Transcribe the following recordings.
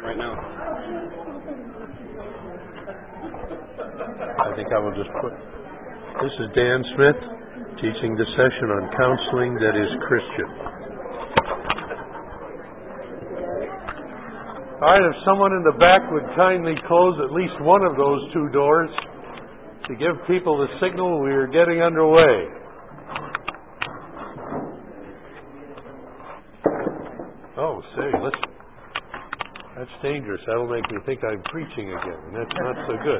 right now. I think I will just put... This is Dan Smith, teaching the session on counseling that is Christian. All right, if someone in the back would kindly close at least one of those two doors to give people the signal we are getting underway. Oh, say, listen. That's dangerous. That'll make me think I'm preaching again, and that's not so good.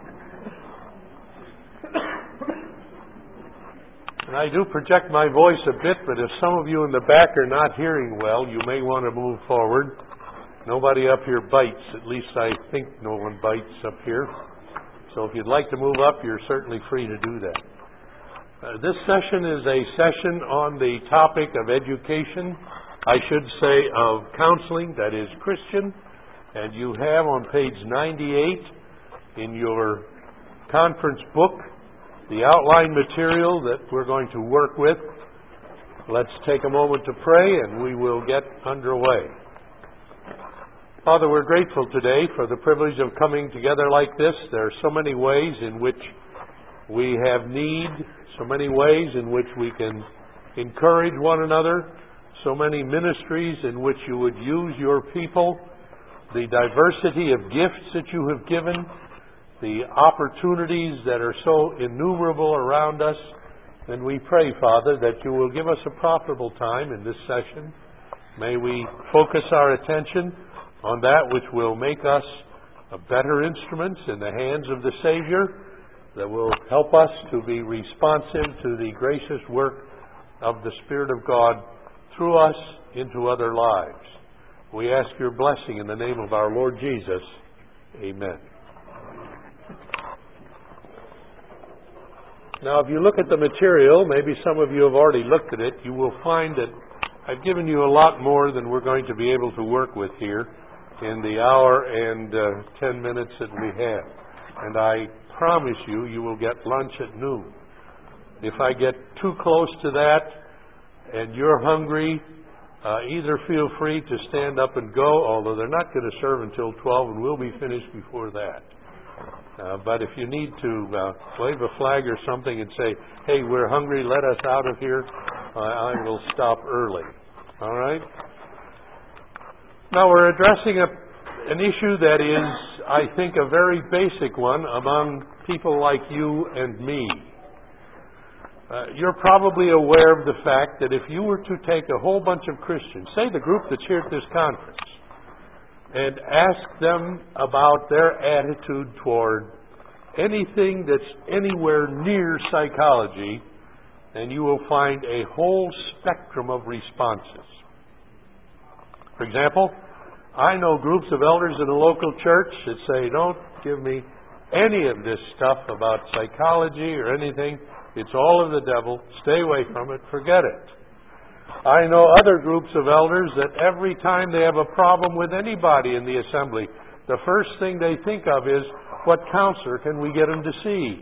And I do project my voice a bit, but if some of you in the back are not hearing well, you may want to move forward. Nobody up here bites. At least I think no one bites up here. So if you'd like to move up, you're certainly free to do that. This session is a session on the topic of education, I should say of counseling that is Christian. And you have on page 98 in your conference book the outline material that we're going to work with. Let's take a moment to pray and we will get underway. Father, we're grateful today for the privilege of coming together like this. There are so many ways in which we have need, so many ways in which we can encourage one another, so many ministries in which you would use your people, the diversity of gifts that you have given, the opportunities that are so innumerable around us. And we pray, Father, that you will give us a profitable time in this session. May we focus our attention on that which will make us better instruments in the hands of the Savior, that will help us to be responsive to the gracious work of the Spirit of God through us into other lives. We ask your blessing in the name of our Lord Jesus. Amen. Now, if you look at the material, maybe some of you have already looked at it, you will find that I've given you a lot more than we're going to be able to work with here in the hour and 10 minutes that we have. And I promise you, you will get lunch at noon. If I get too close to that and you're hungry, either feel free to stand up and go, although they're not going to serve until 12 and we'll be finished before that. But if you need to wave a flag or something and say, hey, we're hungry, let us out of here, I will stop early. All right? Now we're addressing an issue that is, I think, a very basic one among people like you and me. You're probably aware of the fact that if you were to take a whole bunch of Christians, say the group that's here at this conference, and ask them about their attitude toward anything that's anywhere near psychology, and you will find a whole spectrum of responses. For example, I know groups of elders in a local church that say, don't give me any of this stuff about psychology or anything. It's all of the devil. Stay away from it. Forget it. I know other groups of elders that every time they have a problem with anybody in the assembly, the first thing they think of is, what counselor can we get them to see?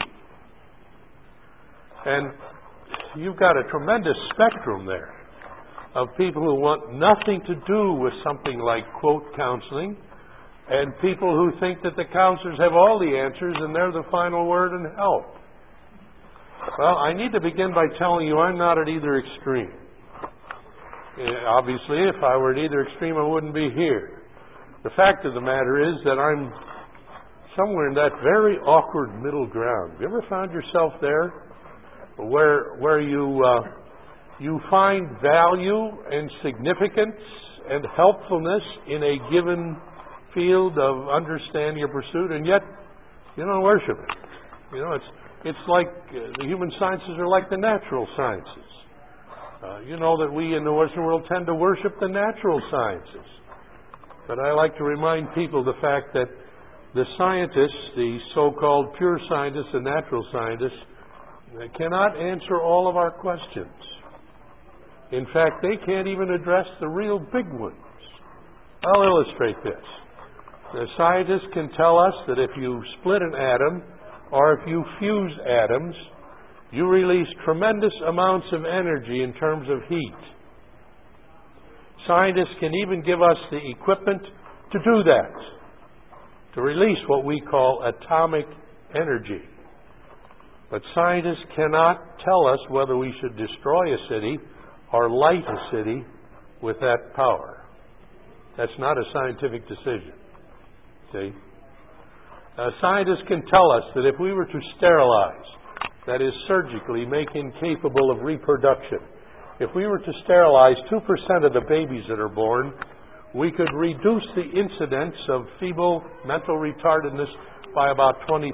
And you've got a tremendous spectrum there of people who want nothing to do with something like, quote, counseling, and people who think that the counselors have all the answers and they're the final word and help. Well, I need to begin by telling you I'm not at either extreme. Obviously, if I were at either extreme, I wouldn't be here. The fact of the matter is that I'm somewhere in that very awkward middle ground. Have you ever found yourself there? Where you find value and significance and helpfulness in a given field of understanding or pursuit, and yet you don't worship it. You know, it's like the human sciences are like the natural sciences. You know that we in the Western world tend to worship the natural sciences. But I like to remind people the fact that the scientists, the so-called pure scientists and natural scientists, cannot answer all of our questions. In fact, they can't even address the real big ones. I'll illustrate this. The scientists can tell us that if you split an atom or if you fuse atoms, you release tremendous amounts of energy in terms of heat. Scientists can even give us the equipment to do that, to release what we call atomic energy. But scientists cannot tell us whether we should destroy a city or light a city with that power. That's not a scientific decision. See? Scientists can tell us that if we were to sterilize, that is surgically make incapable of reproduction, if we were to sterilize 2% of the babies that are born, we could reduce the incidence of feeble mental retardedness by about 23%.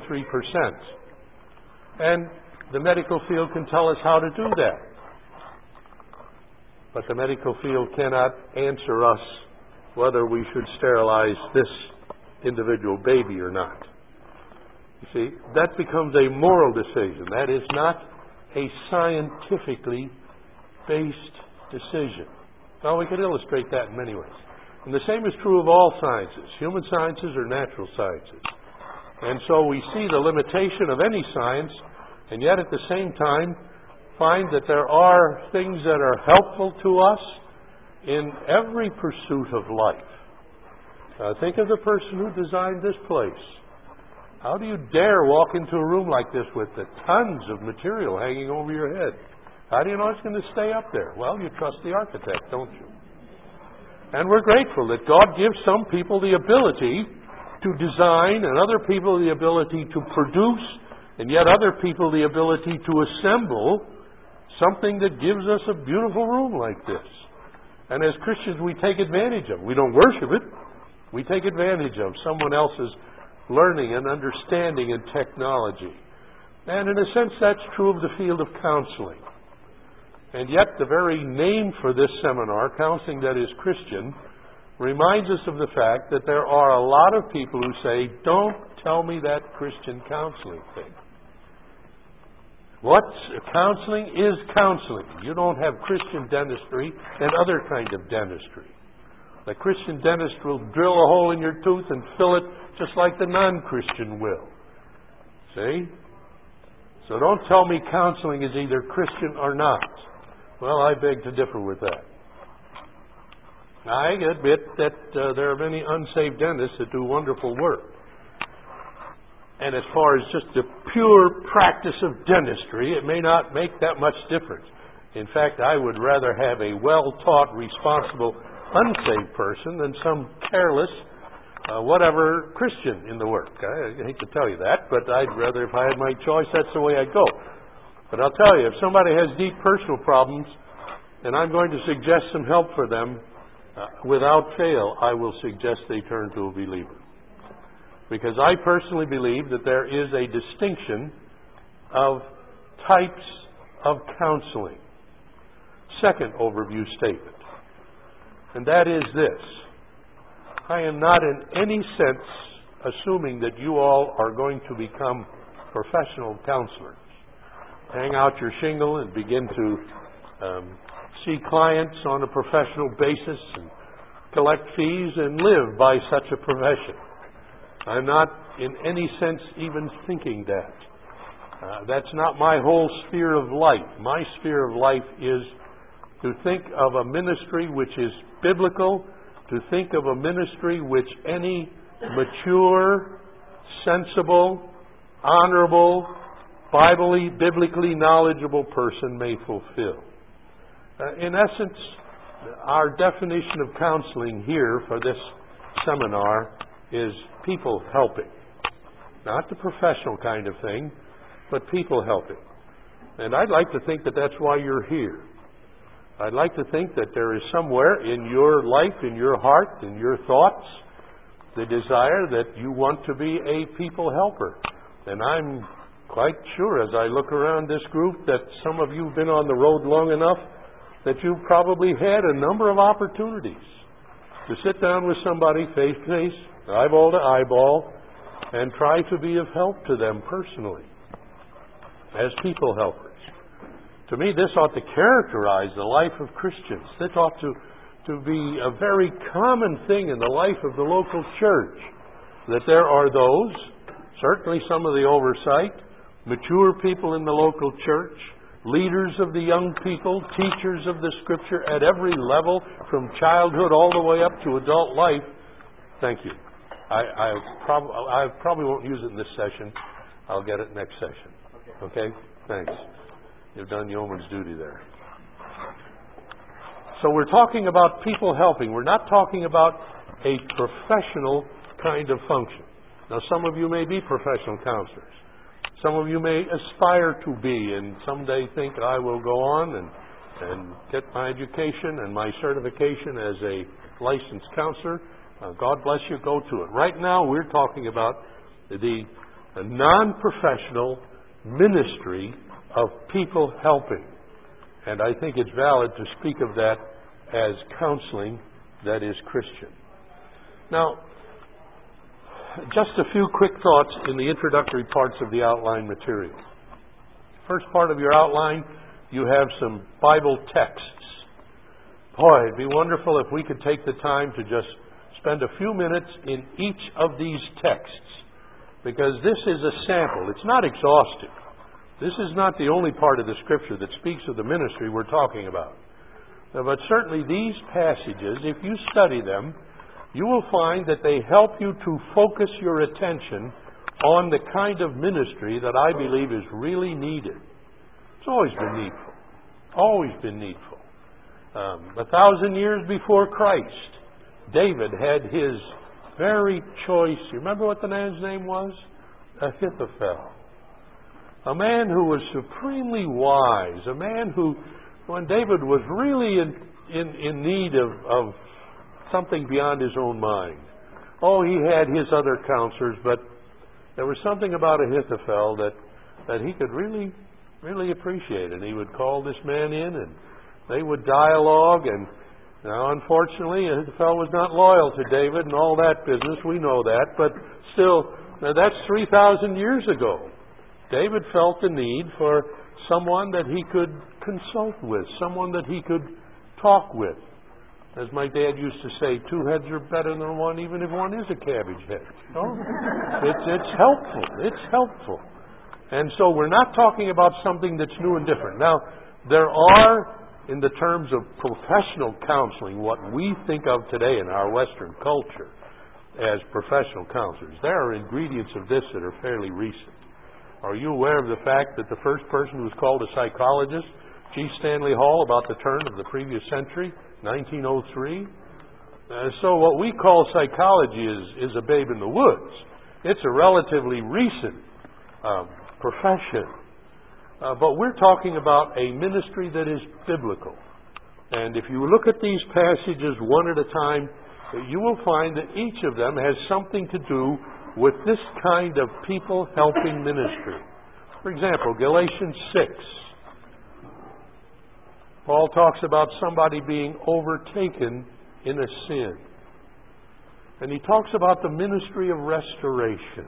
And the medical field can tell us how to do that. But the medical field cannot answer us whether we should sterilize this individual baby or not. You see, that becomes a moral decision. That is not a scientifically based decision. Well, we could illustrate that in many ways. And the same is true of all sciences, human sciences or natural sciences. And so we see the limitation of any science, and yet at the same time find that there are things that are helpful to us in every pursuit of life. Think of the person who designed this place. How do you dare walk into a room like this with the tons of material hanging over your head? How do you know it's going to stay up there? Well, you trust the architect, don't you? And we're grateful that God gives some people the ability to design and other people the ability to produce and yet other people the ability to assemble something that gives us a beautiful room like this. And as Christians, we take advantage of it. We don't worship it. We take advantage of someone else's learning and understanding and technology. And in a sense, that's true of the field of counseling. And yet, the very name for this seminar, Counseling That Is Christian, reminds us of the fact that there are a lot of people who say, don't tell me that Christian counseling thing. What's counseling is counseling. You don't have Christian dentistry and other kind of dentistry. The Christian dentist will drill a hole in your tooth and fill it just like the non-Christian will. See? So don't tell me counseling is either Christian or not. Well, I beg to differ with that. I admit that there are many unsaved dentists that do wonderful work. And as far as just the pure practice of dentistry, it may not make that much difference. In fact, I would rather have a well-taught, responsible, unsaved person than some careless, whatever Christian in the work. I hate to tell you that, but I'd rather, if I had my choice, that's the way I'd go. But I'll tell you, if somebody has deep personal problems, and I'm going to suggest some help for them, without fail, I will suggest they turn to a believer. Because I personally believe that there is a distinction of types of counseling. Second overview statement, and that is this. I am not in any sense assuming that you all are going to become professional counselors. Hang out your shingle and begin to see clients on a professional basis and collect fees and live by such a profession. I'm not in any sense even thinking that. That's not my whole sphere of life. My sphere of life is to think of a ministry which is biblical, to think of a ministry which any mature, sensible, honorable, biblically knowledgeable person may fulfill. In essence, our definition of counseling here for this seminar is people helping. Not the professional kind of thing, but people helping. And I'd like to think that that's why you're here. I'd like to think that there is somewhere in your life, in your heart, in your thoughts, the desire that you want to be a people helper. And I'm quite sure as I look around this group that some of you have been on the road long enough that you've probably had a number of opportunities to sit down with somebody face to face, eyeball to eyeball, and try to be of help to them personally as people helpers. To me, this ought to characterize the life of Christians. This ought to be a very common thing in the life of the local church, that there are those, certainly some of the oversight, mature people in the local church, leaders of the young people, teachers of the Scripture at every level, from childhood all the way up to adult life, Thank you. I probably won't use it in this session. I'll get it next session. Okay? Thanks. You've done yeoman's duty there. So we're talking about people helping. We're not talking about a professional kind of function. Now, some of you may be professional counselors. Some of you may aspire to be, and someday think, I will go on and get my education and my certification as a licensed counselor. God bless you, go to it. Right now, we're talking about the non-professional ministry of people helping. And I think it's valid to speak of that as counseling that is Christian. Now, just a few quick thoughts in the introductory parts of the outline material. First part of your outline, you have some Bible texts. Boy, it'd be wonderful if we could take the time to just spend a few minutes in each of these texts, because this is a sample. It's not exhaustive. This is not the only part of the Scripture that speaks of the ministry we're talking about. But certainly these passages, if you study them, you will find that they help you to focus your attention on the kind of ministry that I believe is really needed. It's always been needful. Always been needful. 1,000 years before Christ, David had his very choice. You remember what the man's name was? Ahithophel. A man who was supremely wise. A man who, when David was really in need of something beyond his own mind. Oh, he had his other counselors, but there was something about Ahithophel that he could really, really appreciate. And he would call this man in, and they would dialogue. And now, unfortunately, Ahithophel was not loyal to David and all that business. We know that. But still, now that's 3,000 years ago. David felt the need for someone that he could consult with, someone that he could talk with. As my dad used to say, 2 heads are better than one, even if one is a cabbage head. You know? It's helpful. It's helpful. And so we're not talking about something that's new and different. Now, there are, in the terms of professional counseling, what we think of today in our Western culture as professional counselors. There are ingredients of this that are fairly recent. Are you aware of the fact that the first person who was called a psychologist, G. Stanley Hall, about the turn of the previous century, 1903? So what we call psychology is a babe in the woods. It's a relatively recent profession. But we're talking about a ministry that is biblical. And if you look at these passages one at a time, you will find that each of them has something to do with this kind of people-helping ministry. For example, Galatians 6. Paul talks about somebody being overtaken in a sin. And he talks about the ministry of restoration.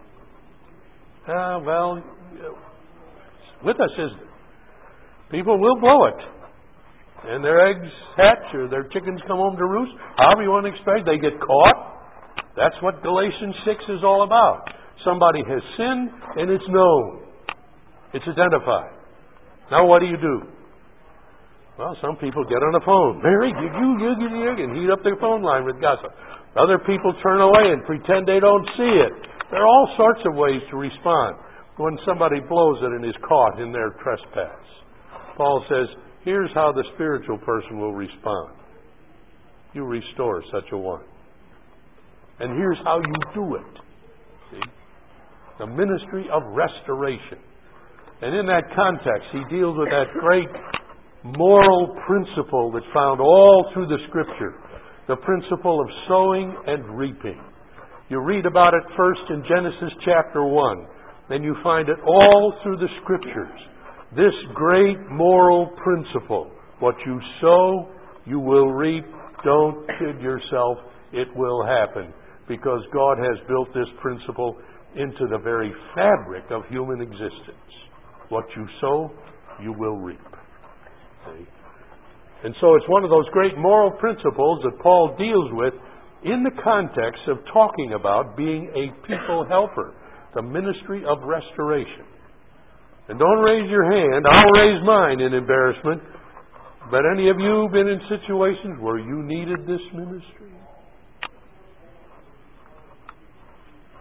Well, with us, isn't it? People will blow it. And their eggs hatch or their chickens come home to roost. However you want to expect, they get caught. That's what Galatians 6 is all about. Somebody has sinned and it's known. It's identified. Now what do? Well, some people get on the phone. Mary, and heat up their phone line with gossip. Other people turn away and pretend they don't see it. There are all sorts of ways to respond when somebody blows it and is caught in their trespass. Paul says, here's how the spiritual person will respond. You restore such a one. And here's how you do it. See? The ministry of restoration. And in that context, he deals with that great moral principle that's found all through the Scripture. The principle of sowing and reaping. You read about it first in Genesis chapter 1. Then you find it all through the Scriptures. This great moral principle. What you sow, you will reap. Don't kid yourself. It will happen. Because God has built this principle into the very fabric of human existence. What you sow, you will reap. See? And so it's one of those great moral principles that Paul deals with in the context of talking about being a people helper, the ministry of restoration. And don't raise your hand. I'll raise mine in embarrassment. But any of you been in situations where you needed this ministry?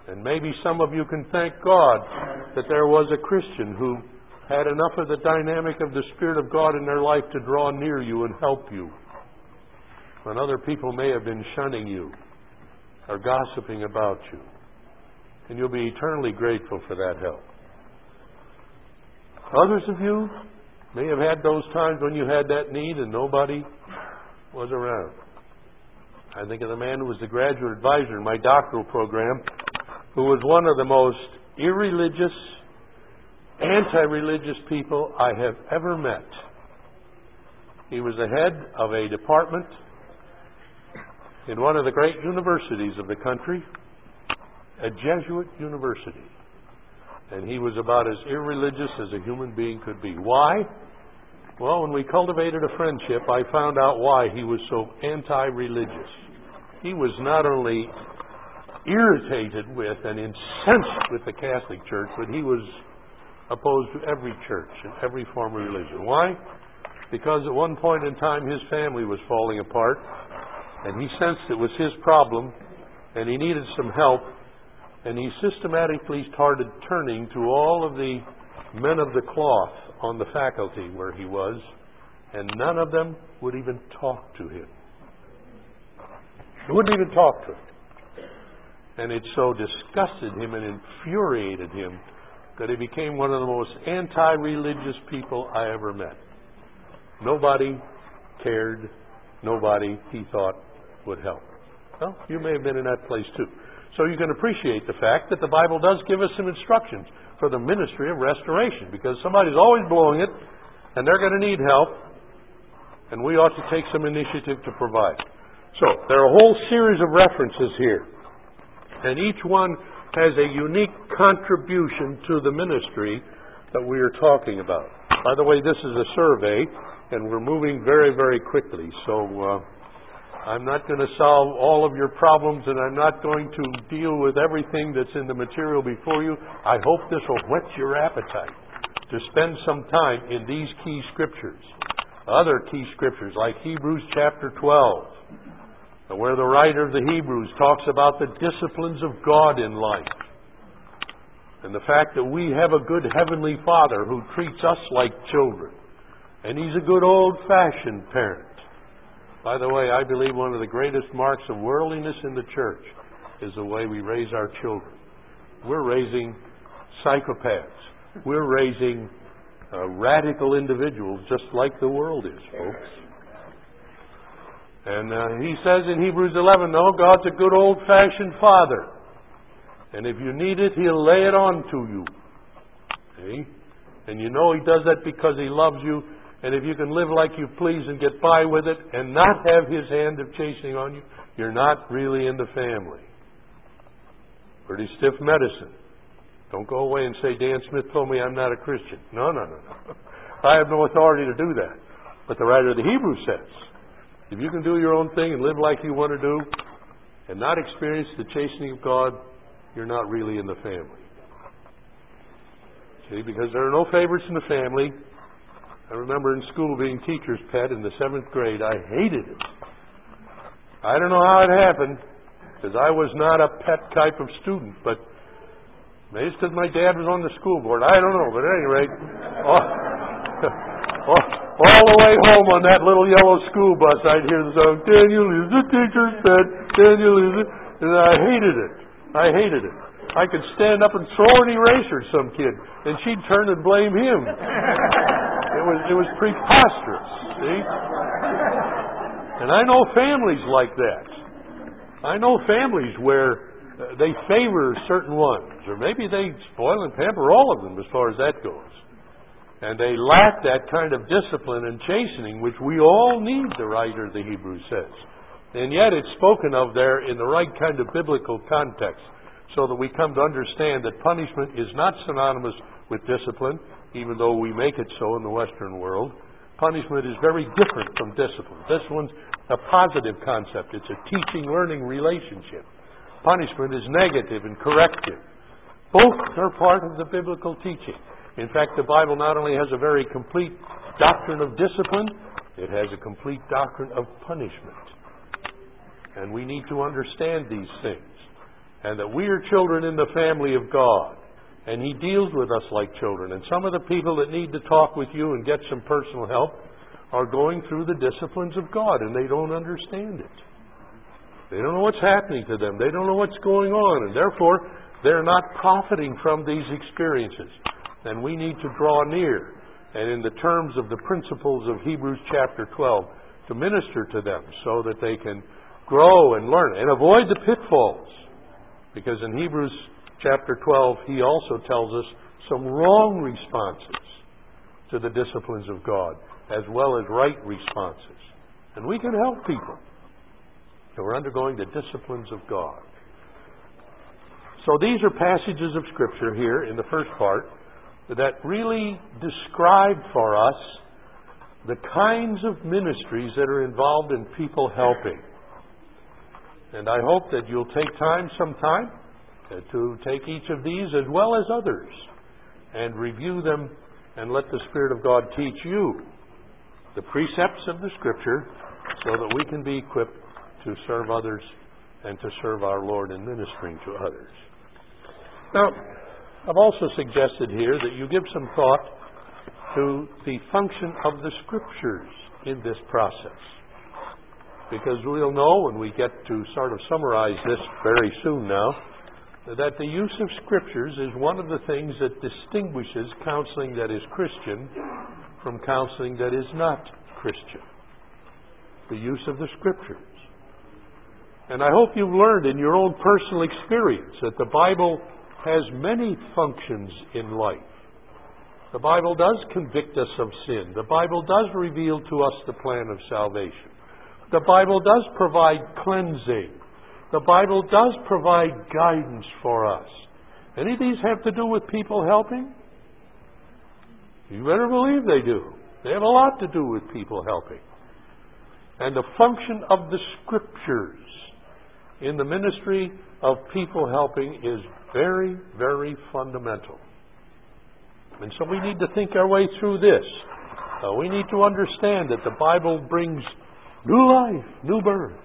And maybe some of you can thank God that there was a Christian who had enough of the dynamic of the Spirit of God in their life to draw near you and help you, when other people may have been shunning you or gossiping about you. And you'll be eternally grateful for that help. Others of you may have had those times when you had that need and nobody was around. I think of the man who was the graduate advisor in my doctoral program, who was one of the most irreligious, anti-religious people I have ever met. He was the head of a department in one of the great universities of the country, a Jesuit university. And he was about as irreligious as a human being could be. Why? Well, when we cultivated a friendship, I found out why he was so anti-religious. He was not only irritated with and incensed with the Catholic Church, but he was opposed to every church and every form of religion. Why? Because at one point in time his family was falling apart, and he sensed it was his problem, and he needed some help, and he systematically started turning to all of the men of the cloth on the faculty where he was, and none of them would even talk to him. They wouldn't even talk to him. And it so disgusted him and infuriated him that he became one of the most anti-religious people I ever met. Nobody cared. Nobody, he thought, would help. Well, you may have been in that place too. So you can appreciate the fact that the Bible does give us some instructions for the ministry of restoration, because somebody's always blowing it, and they're going to need help, and we ought to take some initiative to provide. So there are a whole series of references here, and each one has a unique contribution to the ministry that we are talking about. By the way, this is a survey, and we're moving very, very quickly, so I'm not going to solve all of your problems, and I'm not going to deal with everything that's in the material before you. I hope this will whet your appetite to spend some time in these key scriptures. Other key scriptures like Hebrews chapter 12, where the writer of the Hebrews talks about the disciplines of God in life, and the fact that we have a good heavenly Father who treats us like children, and He's a good old-fashioned parent. By the way, I believe one of the greatest marks of worldliness in the church is the way we raise our children. We're raising psychopaths. We're raising radical individuals just like the world is, folks. And he says in Hebrews 11, no, God's a good old-fashioned Father. And if you need it, He'll lay it on to you. See? And you know He does that because He loves you. And if you can live like you please and get by with it and not have His hand of chastening on you, you're not really in the family. Pretty stiff medicine. Don't go away and say, Dan Smith told me I'm not a Christian. No. I have no authority to do that. But the writer of the Hebrews says, if you can do your own thing and live like you want to do and not experience the chastening of God, you're not really in the family. See, because there are no favorites in the family. I remember in school being teacher's pet in the 7th grade. I hated it. I don't know how it happened, because I was not a pet type of student, but maybe it's because my dad was on the school board. I don't know, but at any rate, all the way home on that little yellow school bus, I'd hear the song, Daniel is the teacher's pet, Daniel is it, and I hated it. I could stand up and throw an eraser at some kid, and she'd turn and blame him. It was preposterous, see? And I know families like that. I know families where they favor certain ones, or maybe they spoil and pamper all of them as far as that goes. And they lack that kind of discipline and chastening which we all need, the writer of the Hebrews says. And yet it's spoken of there in the right kind of biblical context, so that we come to understand that punishment is not synonymous with discipline, even though we make it so in the Western world. Punishment is very different from discipline. This one's a positive concept. It's a teaching-learning relationship. Punishment is negative and corrective. Both are part of the biblical teaching. In fact, the Bible not only has a very complete doctrine of discipline, it has a complete doctrine of punishment. And we need to understand these things. and that we are children in the family of God. And He deals with us like children. And some of the people that need to talk with you and get some personal help are going through the disciplines of God, and they don't understand it. They don't know what's happening to them. They don't know what's going on, and therefore they're not profiting from these experiences. And we need to draw near, and in the terms of the principles of Hebrews chapter 12, to minister to them so that they can grow and learn and avoid the pitfalls. Because in Hebrews chapter 12, he also tells us some wrong responses to the disciplines of God, as well as right responses. And we can help people who are undergoing the disciplines of God. So these are passages of Scripture here in the first part that really describe for us the kinds of ministries that are involved in people helping. And I hope that you'll take time sometime to take each of these as well as others and review them and let the Spirit of God teach you the precepts of the Scripture so that we can be equipped to serve others and to serve our Lord in ministering to others. Now, I've also suggested here that you give some thought to the function of the Scriptures in this process. Because we'll know when we get to sort of summarize this very soon now, that the use of Scriptures is one of the things that distinguishes counseling that is Christian from counseling that is not Christian. The use of the Scriptures. And I hope you've learned in your own personal experience that the Bible has many functions in life. The Bible does convict us of sin. The Bible does reveal to us the plan of salvation. The Bible does provide cleansing. The Bible does provide guidance for us. Any of these have to do with people helping? You better believe they do. They have a lot to do with people helping. And the function of the Scriptures in the ministry of people helping is very, very fundamental. And so we need to think our way through this. We need to understand that the Bible brings new life, new birth.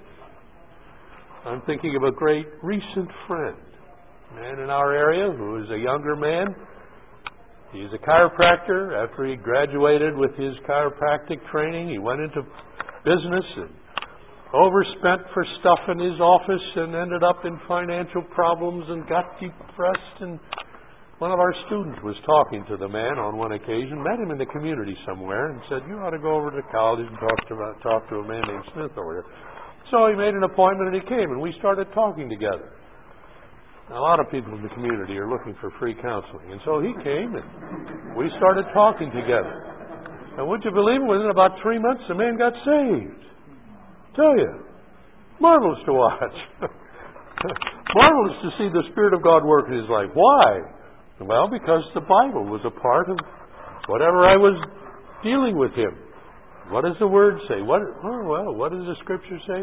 I'm thinking of a great recent friend, a man in our area who is a younger man. He's a chiropractor. After he graduated with his chiropractic training, he went into business and overspent for stuff in his office and ended up in financial problems and got depressed. And one of our students was talking to the man on one occasion, met him in the community somewhere, and said, "You ought to go over to college and talk to a man named Smith over here." So he made an appointment and he came, and we started talking together. Now, a lot of people in the community are looking for free counseling, and so he came and we started talking together. And would you believe it, within about 3 months, the man got saved. Tell you, marvelous to watch. Marvelous to see the Spirit of God work in his life. Why? Well, because the Bible was a part of whatever I was dealing with him. What does the Word say? What does the Scripture say?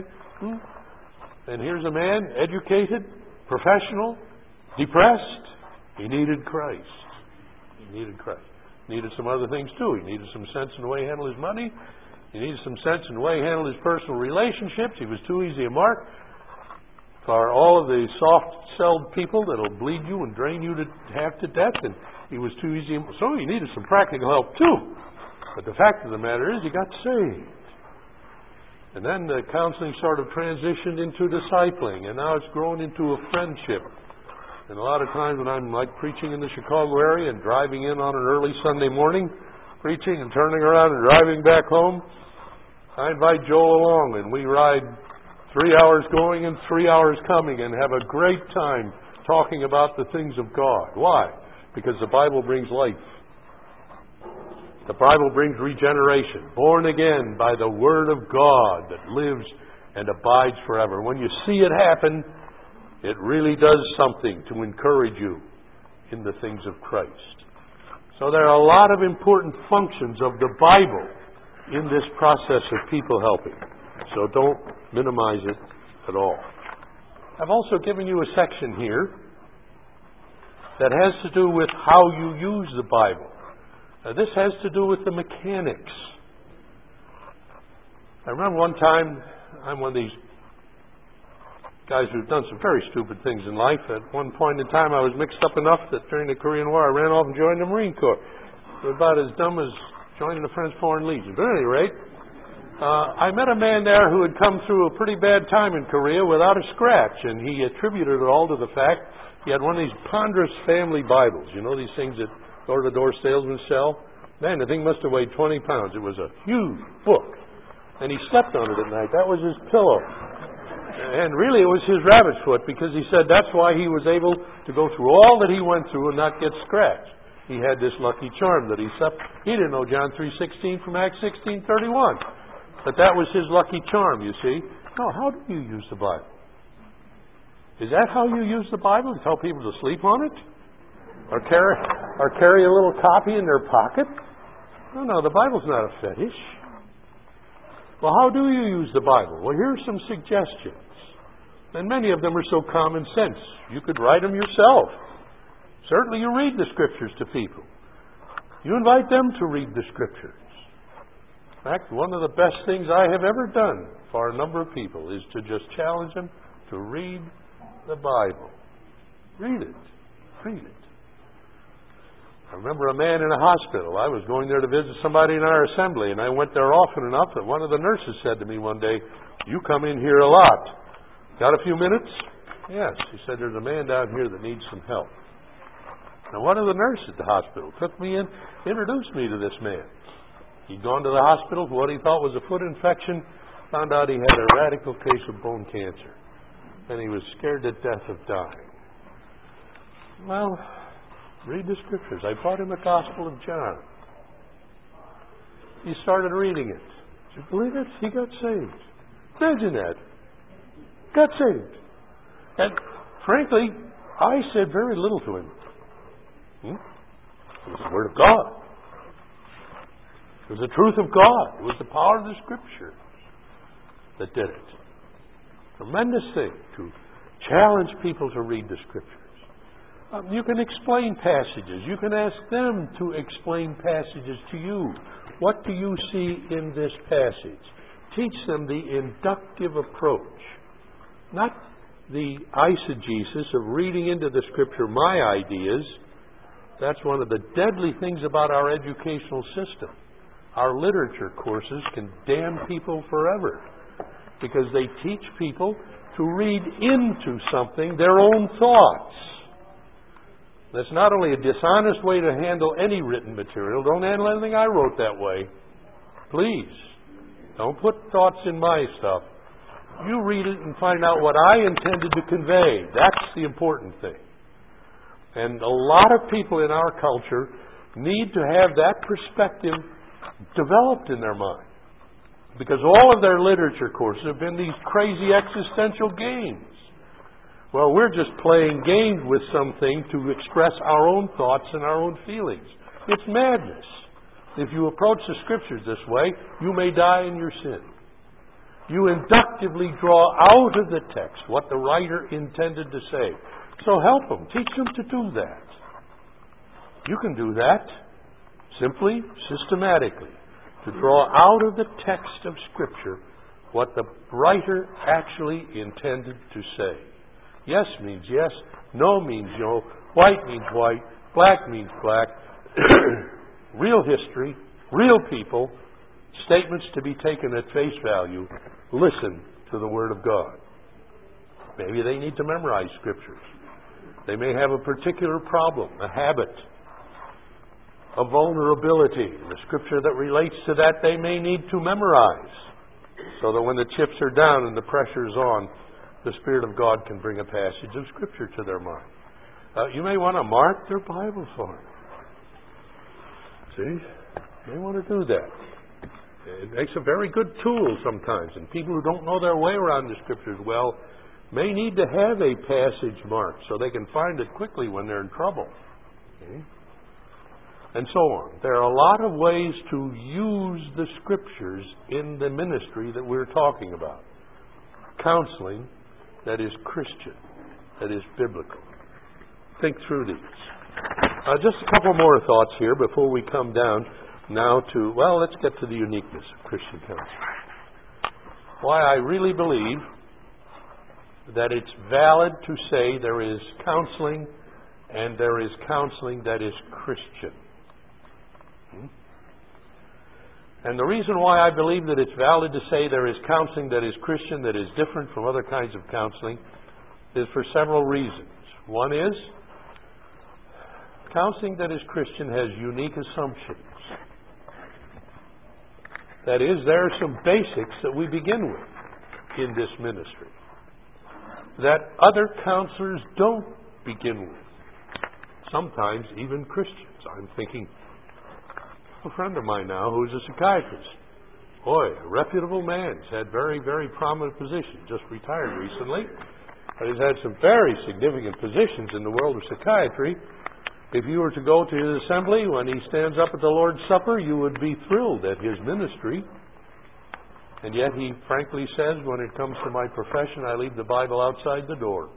And here's a man, educated, professional, depressed. He needed Christ. He needed Christ. Needed some other things too. He needed some sense in the way he handled his money. He needed some sense in the way he handled his personal relationships. He was too easy a mark for all of the soft-celled people that'll bleed you and drain you to half to death. And he was too easy. So he needed some practical help too. But the fact of the matter is, he got saved. And then the counseling sort of transitioned into discipling, and now it's grown into a friendship. And a lot of times when I'm like preaching in the Chicago area and driving in on an early Sunday morning, preaching and turning around and driving back home, I invite Joel along, and we ride 3 hours going and 3 hours coming and have a great time talking about the things of God. Why? Because the Bible brings life. The Bible brings regeneration, born again by the Word of God that lives and abides forever. When you see it happen, it really does something to encourage you in the things of Christ. So there are a lot of important functions of the Bible in this process of people helping. So don't minimize it at all. I've also given you a section here that has to do with how you use the Bible. This has to do with the mechanics. I remember one time, I'm one of these guys who've done some very stupid things in life. At one point in time, I was mixed up enough that during the Korean War, I ran off and joined the Marine Corps. It was about as dumb as joining the French Foreign Legion. But at any rate, I met a man there who had come through a pretty bad time in Korea without a scratch, and he attributed it all to the fact he had one of these ponderous family Bibles. You know, these things that door-to-door salesmen sell? Man, the thing must have weighed 20 pounds. It was a huge book. And he slept on it at night. That was his pillow. And really it was his rabbit's foot, because he said that's why he was able to go through all that he went through and not get scratched. He had this lucky charm that he slept. He didn't know John 3:16 from Acts 16:31. But that was his lucky charm, you see. No, how do you use the Bible? Is that how you use the Bible? To tell people to sleep on it? Or carry a little copy in their pocket? No, the Bible's not a fetish. Well, how do you use the Bible? Well, here are some suggestions. And many of them are so common sense. You could write them yourself. Certainly you read the Scriptures to people. You invite them to read the Scriptures. In fact, one of the best things I have ever done for a number of people is to just challenge them to read the Bible. Read it. Read it. I remember a man in a hospital. I was going there to visit somebody in our assembly, and I went there often enough that one of the nurses said to me one day, "You come in here a lot. Got a few minutes?" "Yes." He said, "There's a man down here that needs some help." And one of the nurses at the hospital took me in, introduced me to this man. He'd gone to the hospital for what he thought was a foot infection, found out he had a radical case of bone cancer, and he was scared to death of dying. Well, read the Scriptures. I brought him the Gospel of John. He started reading it. Did you believe it? He got saved. Imagine that. Got saved. And frankly, I said very little to him. It was the Word of God. It was the truth of God. It was the power of the Scriptures that did it. Tremendous thing to challenge people to read the Scriptures. You can explain passages. You can ask them to explain passages to you. What do you see in this passage? Teach them the inductive approach, not the eisegesis of reading into the Scripture my ideas. That's one of the deadly things about our educational system. Our literature courses can damn people forever because they teach people to read into something their own thoughts. That's not only a dishonest way to handle any written material. Don't handle anything I wrote that way. Please. Don't put thoughts in my stuff. You read it and find out what I intended to convey. That's the important thing. And a lot of people in our culture need to have that perspective developed in their mind. Because all of their literature courses have been these crazy existential games. Well, we're just playing games with something to express our own thoughts and our own feelings. It's madness. If you approach the Scriptures this way, you may die in your sin. You inductively draw out of the text what the writer intended to say. So help them. Teach them to do that. You can do that simply, systematically, to draw out of the text of Scripture what the writer actually intended to say. Yes means yes, no means no, white means white, black means black, real history, real people, statements to be taken at face value. Listen to the Word of God. Maybe they need to memorize Scriptures. They may have a particular problem, a habit, a vulnerability. The Scripture that relates to that they may need to memorize, so that when the chips are down and the pressure's on, the Spirit of God can bring a passage of Scripture to their mind. You may want to mark their Bible for them. See? You may want to do that. It makes a very good tool sometimes. And people who don't know their way around the Scriptures well may need to have a passage marked so they can find it quickly when they're in trouble. Okay? And so on. There are a lot of ways to use the Scriptures in the ministry that we're talking about. Counseling that is Christian, that is biblical. Think through these. Just a couple more thoughts here before we come down now to, well, let's get to the uniqueness of Christian counseling. Why I really believe that it's valid to say there is counseling and there is counseling that is Christian. And the reason why I believe that it's valid to say there is counseling that is Christian, that is different from other kinds of counseling, is for several reasons. One is, counseling that is Christian has unique assumptions. That is, there are some basics that we begin with in this ministry that other counselors don't begin with. Sometimes even Christians. I'm thinking a friend of mine now who's a psychiatrist. Boy, a reputable man. He's had very, very prominent positions. Just retired recently. But he's had some very significant positions in the world of psychiatry. If you were to go to his assembly when he stands up at the Lord's Supper, you would be thrilled at his ministry. And yet he frankly says, when it comes to my profession, I leave the Bible outside the door.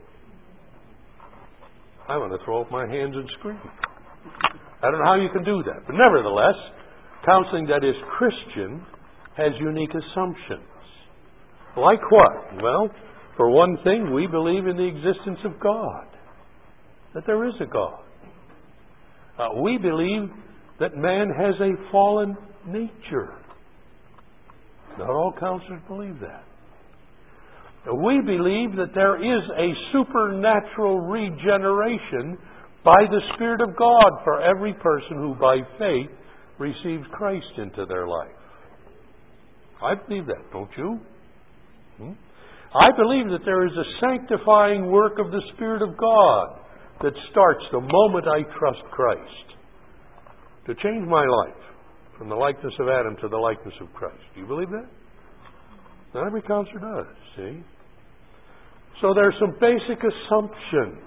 I want to throw up my hands and scream. I don't know how you can do that. But nevertheless, counseling that is Christian has unique assumptions. Like what? Well, for one thing, we believe in the existence of God, that there is a God. We believe that man has a fallen nature. Not all counselors believe that. We believe that there is a supernatural regeneration by the Spirit of God for every person who by faith receives Christ into their life. I believe that, don't you? I believe that there is a sanctifying work of the Spirit of God that starts the moment I trust Christ to change my life from the likeness of Adam to the likeness of Christ. Do you believe that? Not every counselor does, see? So there are some basic assumptions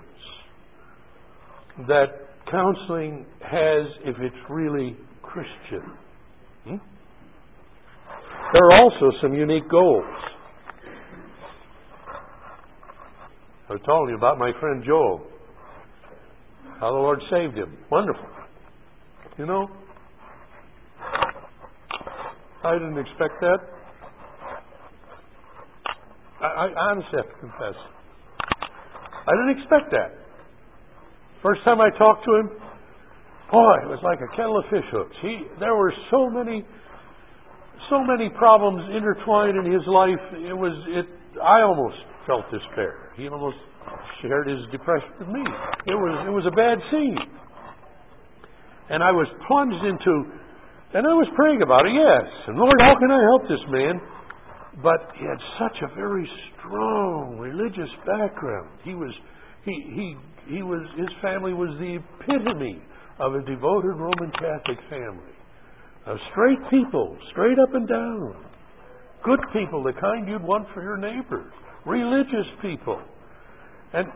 that counseling has if it's really Christian. There are also some unique goals. I was telling you about my friend Joel, how the Lord saved him. Wonderful. You know, I didn't expect that. I honestly have to confess. I didn't expect that. First time I talked to him, boy, it was like a kettle of fish hooks. There were so many problems intertwined in his life. I almost felt despair. He almost shared his depression with me. It was a bad scene. And I was plunged into, and I was praying about it, yes. And Lord, how can I help this man? But he had such a very strong religious background. His family was the epitome of a devoted Roman Catholic family. Straight people, straight up and down. Good people, the kind you'd want for your neighbors. Religious people. And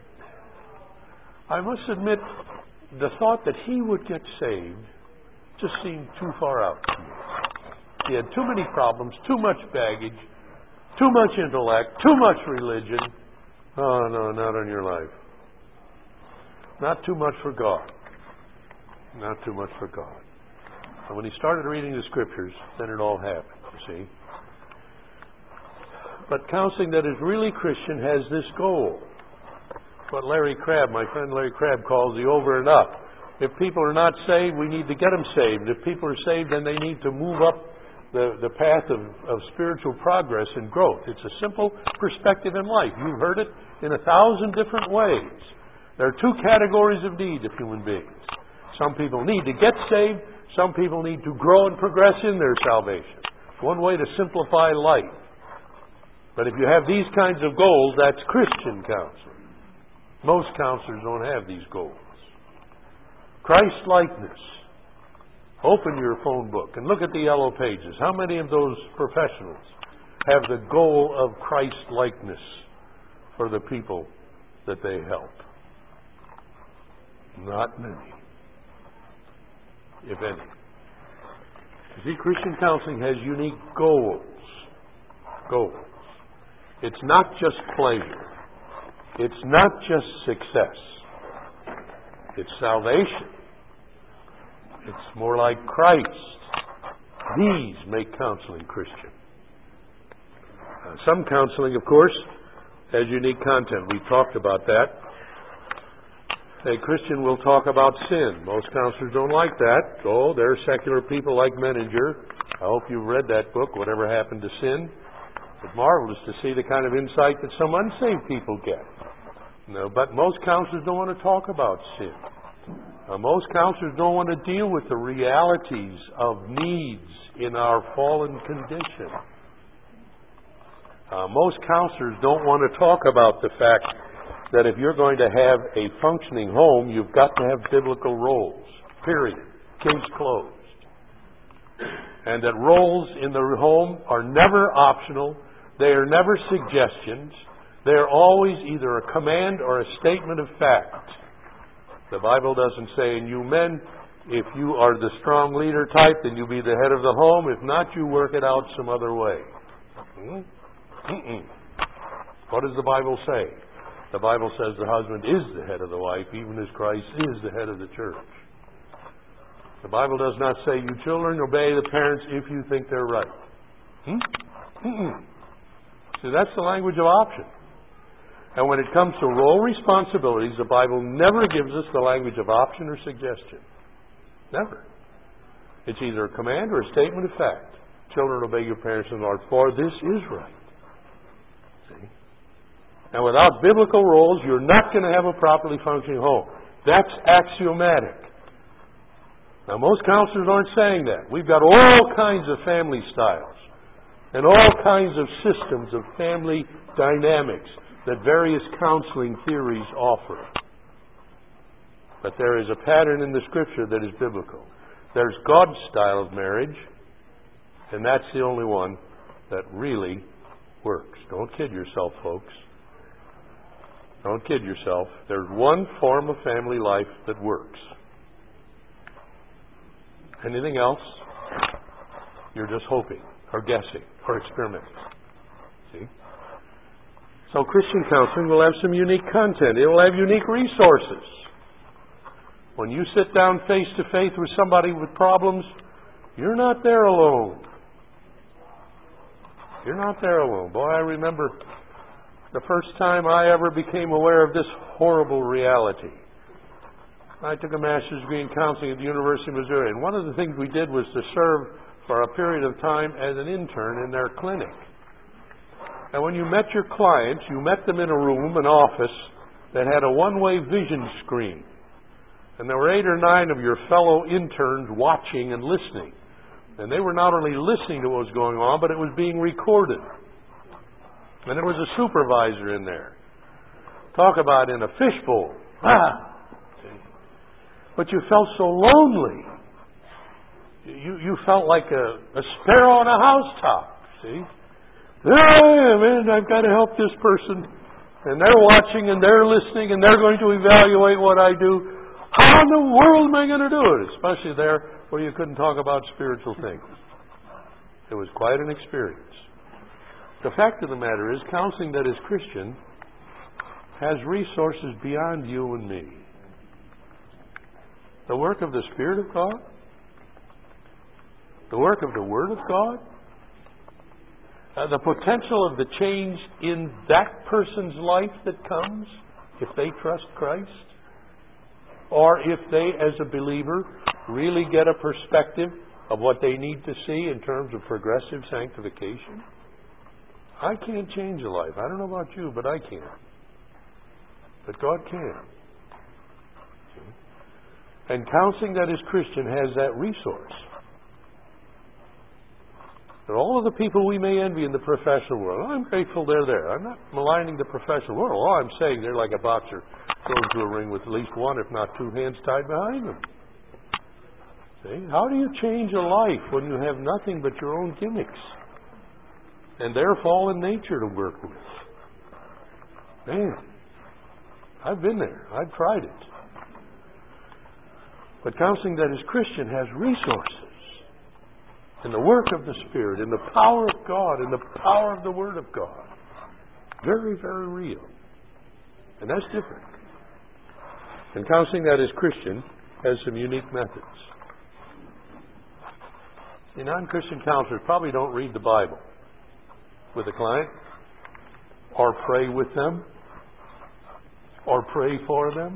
I must admit, the thought that he would get saved just seemed too far out to me. He had too many problems, too much baggage, too much intellect, too much religion. Oh, no, not in your life. Not too much for God. Not too much for God. And when he started reading the Scriptures, then it all happened, you see. But counseling that is really Christian has this goal. What Larry Crabb, my friend Larry Crabb, calls the over and up. If people are not saved, we need to get them saved. If people are saved, then they need to move up the path of spiritual progress and growth. It's a simple perspective in life. You've heard it in 1,000 different ways. There are two categories of need of human beings. Some people need to get saved. Some people need to grow and progress in their salvation. It's one way to simplify life. But if you have these kinds of goals, that's Christian counseling. Most counselors don't have these goals. Christ-likeness. Open your phone book and look at the yellow pages. How many of those professionals have the goal of Christ-likeness for the people that they help? Not many, if any. You see, Christian counseling has unique goals. Goals. It's not just pleasure. It's not just success. It's salvation. It's more like Christ. These make counseling Christian. Some counseling, of course, has unique content. We talked about that. A Christian will talk about sin. Most counselors don't like that. Oh, there are secular people like Menninger. I hope you've read that book, Whatever Happened to Sin. It's marvelous to see the kind of insight that some unsaved people get. No, but most counselors don't want to talk about sin. Most counselors don't want to deal with the realities of needs in our fallen condition. Most counselors don't want to talk about the fact that if you're going to have a functioning home, you've got to have biblical roles. Period. Case closed. And that roles in the home are never optional. They are never suggestions. They are always either a command or a statement of fact. The Bible doesn't say, and you men, if you are the strong leader type, then you be the head of the home. If not, you work it out some other way. What does the Bible say? The Bible says the husband is the head of the wife, even as Christ is the head of the church. The Bible does not say, you children, obey the parents if you think they're right. See, that's the language of option. And when it comes to role responsibilities, the Bible never gives us the language of option or suggestion. Never. It's either a command or a statement of fact. Children, obey your parents in the Lord, for this is right. See? And without biblical roles, you're not going to have a properly functioning home. That's axiomatic. Now, most counselors aren't saying that. We've got all kinds of family styles and all kinds of systems of family dynamics that various counseling theories offer. But there is a pattern in the Scripture that is biblical. There's God's style of marriage, and that's the only one that really works. Don't kid yourself, folks. Don't kid yourself. There's one form of family life that works. Anything else, you're just hoping or guessing or experimenting. See? So Christian counseling will have some unique content. It will have unique resources. When you sit down face to face with somebody with problems, you're not there alone. You're not there alone. Boy, I remember the first time I ever became aware of this horrible reality. I took a master's degree in counseling at the University of Missouri, and one of the things we did was to serve for a period of time as an intern in their clinic. And when you met your clients, you met them in a room, an office, that had a one-way vision screen. And there were 8 or 9 of your fellow interns watching and listening. And they were not only listening to what was going on, but it was being recorded. And there was a supervisor in there. Talk about in a fishbowl. But you felt so lonely. You felt like a sparrow on a housetop. See? There I am, and I've got to help this person. And they're watching and they're listening and they're going to evaluate what I do. How in the world am I going to do it? Especially there where you couldn't talk about spiritual things. It was quite an experience. The fact of the matter is, counseling that is Christian has resources beyond you and me. The work of the Spirit of God, the work of the Word of God, the potential of the change in that person's life that comes if they trust Christ, or if they, as a believer, really get a perspective of what they need to see in terms of progressive sanctification. I can't change a life. I don't know about you, but I can. But God can. And counseling that is Christian has that resource. And all of the people we may envy in the professional world, I'm grateful they're there. I'm not maligning the professional world. All I'm saying, they're like a boxer going to a ring with at least 1, if not 2 hands tied behind them. See? How do you change a life when you have nothing but your own gimmicks and their fallen nature to work with? Man, I've been there. I've tried it. But counseling that is Christian has resources in the work of the Spirit, in the power of God, in the power of the Word of God. Very, very real. And that's different. And counseling that is Christian has some unique methods. See, non-Christian counselors probably don't read the Bible with a client. or pray with them, or pray for them.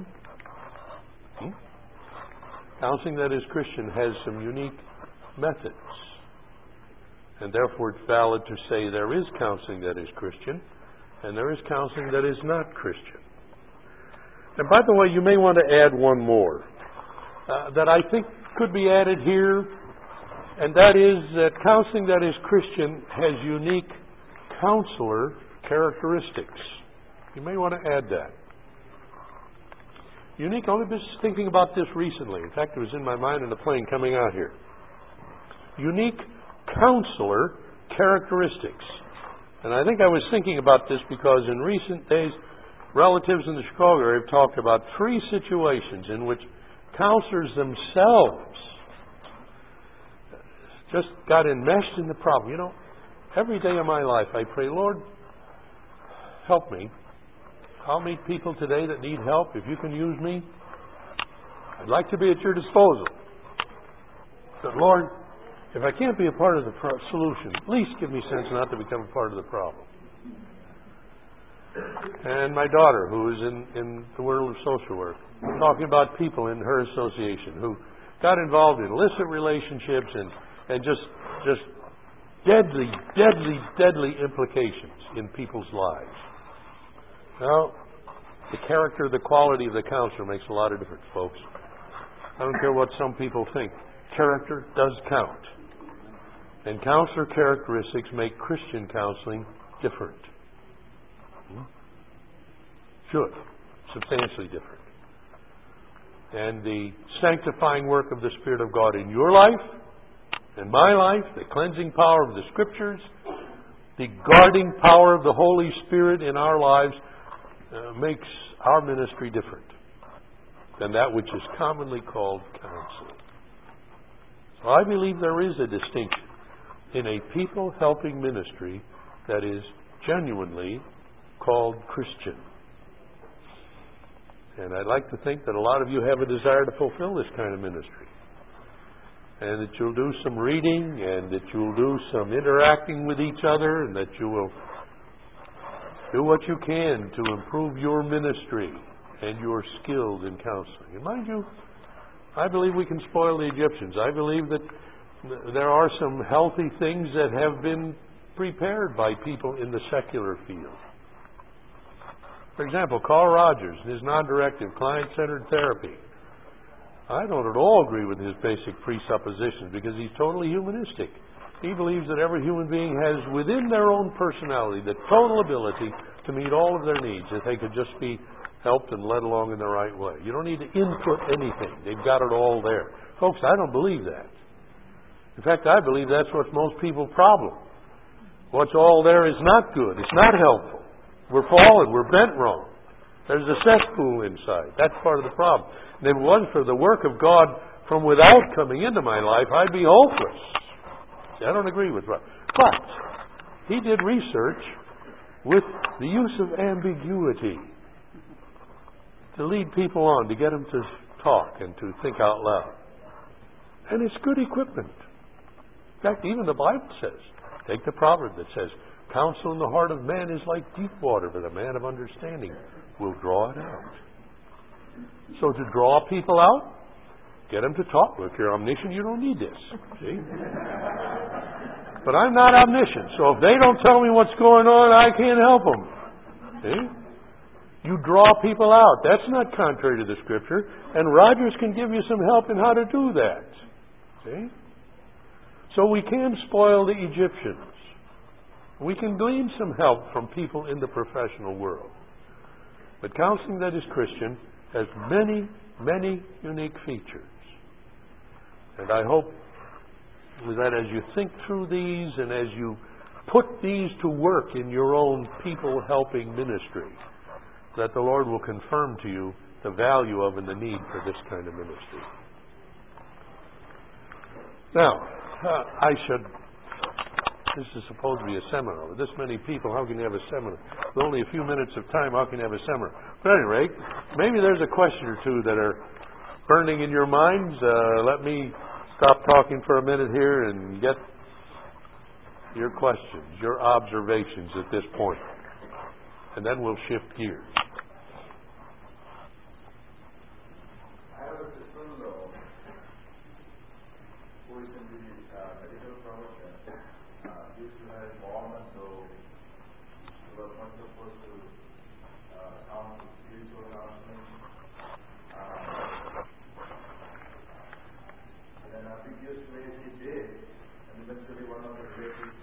Counseling that is Christian has some unique methods. And therefore it's valid to say there is counseling that is Christian, and there is counseling that is not Christian. And by the way, you may want to add one more that I think could be added here, and that is that counseling that is Christian has unique counselor characteristics. You may want to add that. Unique, I was just thinking about this recently. In fact, it was in my mind in the plane coming out here. Unique counselor characteristics. And I think I was thinking about this because in recent days, relatives in the Chicago area have talked about 3 situations in which counselors themselves just got enmeshed in the problem. You know, every day of my life I pray, Lord, help me. I'll meet people today that need help. If you can use me, I'd like to be at your disposal. But Lord, if I can't be a part of the solution, at least give me sense not to become a part of the problem. And my daughter, who is in the world of social work, talking about people in her association who got involved in illicit relationships and just deadly implications in people's lives. Now, the character, the quality of the counselor makes a lot of difference, folks. I don't care what some people think. Character does count. And counselor characteristics make Christian counseling different. Should. Substantially different. And the sanctifying work of the Spirit of God in your life, in my life, the cleansing power of the Scriptures, the guarding power of the Holy Spirit in our lives makes our ministry different than that which is commonly called counseling. So I believe there is a distinction in a people helping ministry that is genuinely called Christian. And I'd like to think that a lot of you have a desire to fulfill this kind of ministry. And that you'll do some reading, and that you'll do some interacting with each other, and that you will do what you can to improve your ministry and your skills in counseling. And mind you, I believe we can spoil the Egyptians. I believe that there are some healthy things that have been prepared by people in the secular field. For example, Carl Rogers and his non-directive client-centered therapy. I don't at all agree with his basic presuppositions because he's totally humanistic. He believes that every human being has within their own personality the total ability to meet all of their needs if they could just be helped and led along in the right way. You don't need to input anything. They've got it all there. Folks, I don't believe that. In fact, I believe that's what's most people's problem. What's all there is not good. It's not helpful. We're fallen. We're bent wrong. There's a cesspool inside. That's part of the problem. And if it wasn't for the work of God from without coming into my life, I'd be hopeless. See, I don't agree with that. But he did research with the use of ambiguity to lead people on, to get them to talk and to think out loud. And it's good equipment. In fact, even the Bible says, take the proverb that says, counsel in the heart of man is like deep water, but a man of understanding will draw it out. So to draw people out, get them to talk. Well, if you're omniscient, you don't need this. See? But I'm not omniscient, so if they don't tell me what's going on, I can't help them. See? You draw people out. That's not contrary to the Scripture, and Rogers can give you some help in how to do that. See? So we can spoil the Egyptians. We can glean some help from people in the professional world. But counseling that is Christian has many, many unique features. And I hope that as you think through these and as you put these to work in your own people-helping ministry, that the Lord will confirm to you the value of and the need for this kind of ministry. Now, this is supposed to be a seminar. With this many people, how can you have a seminar? With only a few minutes of time, how can you have a seminar? But at any rate, maybe there's a question or two that are burning in your minds. Let me stop talking for a minute here and get your questions, your observations at this point. and then we'll shift gears. I have a sister-in-law who is in the medical profession. Used to have mom, and so she was not supposed to count spiritual counseling. And then I think yesterday she did, and eventually one of the relatives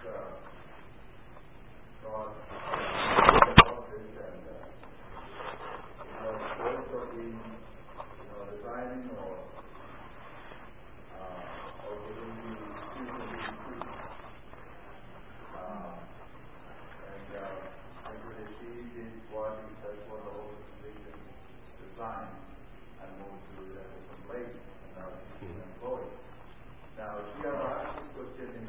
got this, and it was also being resigning or giving the spiritual retreat. And actually she did what he said for the whole situation, resigned and moved to a different place, and now she's an employee. Now she has asked this question,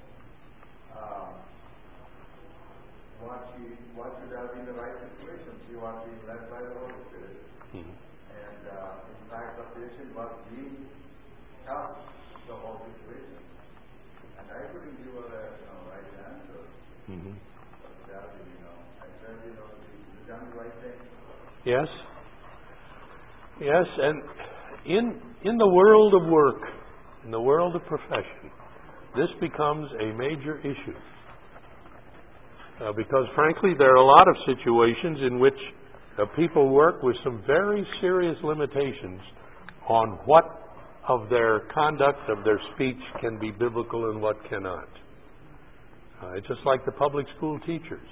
what should have been the right situation? She was being led by the Holy Spirit. And in fact, the patient was being helped the whole situation. And I couldn't give her a right answer. But that, I said, she's done the right thing. Yes. Yes, and in the world of work, in the world of profession, this becomes a major issue. Because frankly, there are a lot of situations in which people work with some very serious limitations on what of their conduct, of their speech can be biblical and what cannot. It's just like the public school teachers.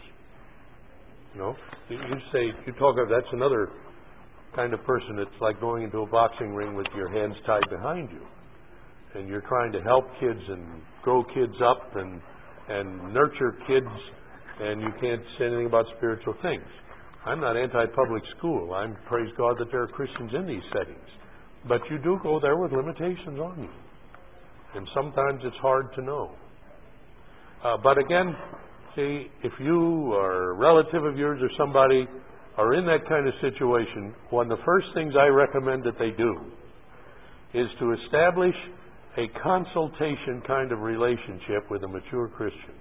You talk of, that's another kind of person. It's like going into a boxing ring with your hands tied behind you. And you're trying to help kids and grow kids up and nurture kids, and you can't say anything about spiritual things. I'm not anti-public school. I'm, praise God, that there are Christians in these settings. But you do go there with limitations on you. And sometimes it's hard to know. But again, see, if you or a relative of yours or somebody are in that kind of situation, one of the first things I recommend that they do is to establish a consultation kind of relationship with a mature Christian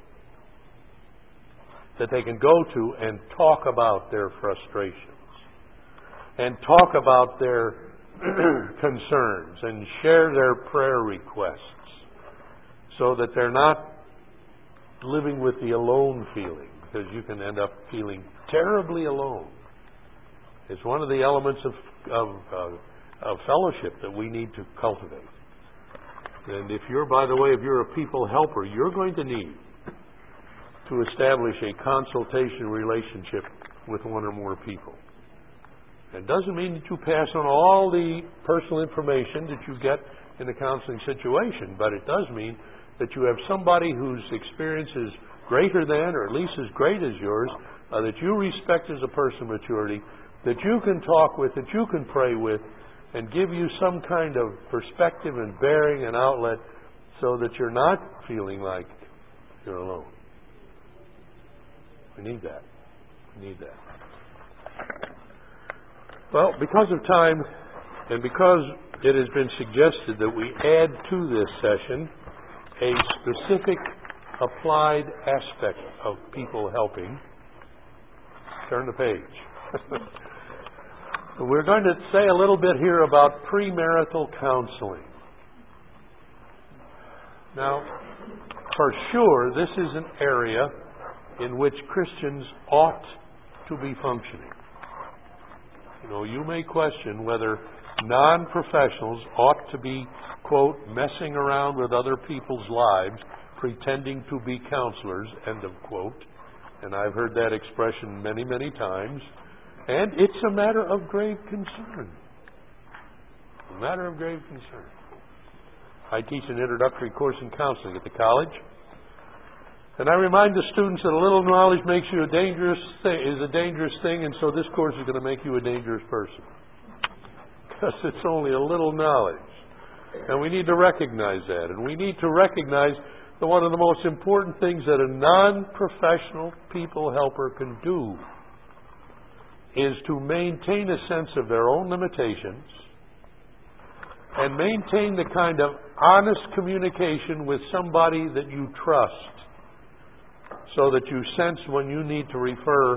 that they can go to and talk about their frustrations and talk about their concerns and share their prayer requests so that they're not living with the alone feeling, because you can end up feeling terribly alone. It's one of the elements of fellowship that we need to cultivate. And if you're a people helper, you're going to need to establish a consultation relationship with one or more people. It doesn't mean that you pass on all the personal information that you get in a counseling situation, but it does mean that you have somebody whose experience is greater than, or at least as great as yours, that you respect as a person of maturity, that you can talk with, that you can pray with, and give you some kind of perspective and bearing and outlet so that you're not feeling like you're alone. We need that. We need that. Well, because of time, and because it has been suggested that we add to this session a specific applied aspect of people helping, turn the page. We're going to say a little bit here about premarital counseling. Now, for sure, this is an area in which Christians ought to be functioning. You may question whether non-professionals ought to be, quote, messing around with other people's lives, pretending to be counselors, end of quote. And I've heard that expression many, many times. And it's a matter of grave concern. A matter of grave concern. I teach an introductory course in counseling at the college. And I remind the students that a little knowledge makes you a dangerous thing, and so this course is going to make you a dangerous person. Because it's only a little knowledge. And we need to recognize that. And we need to recognize that one of the most important things that a non-professional people helper can do is to maintain a sense of their own limitations and maintain the kind of honest communication with somebody that you trust, so that you sense when you need to refer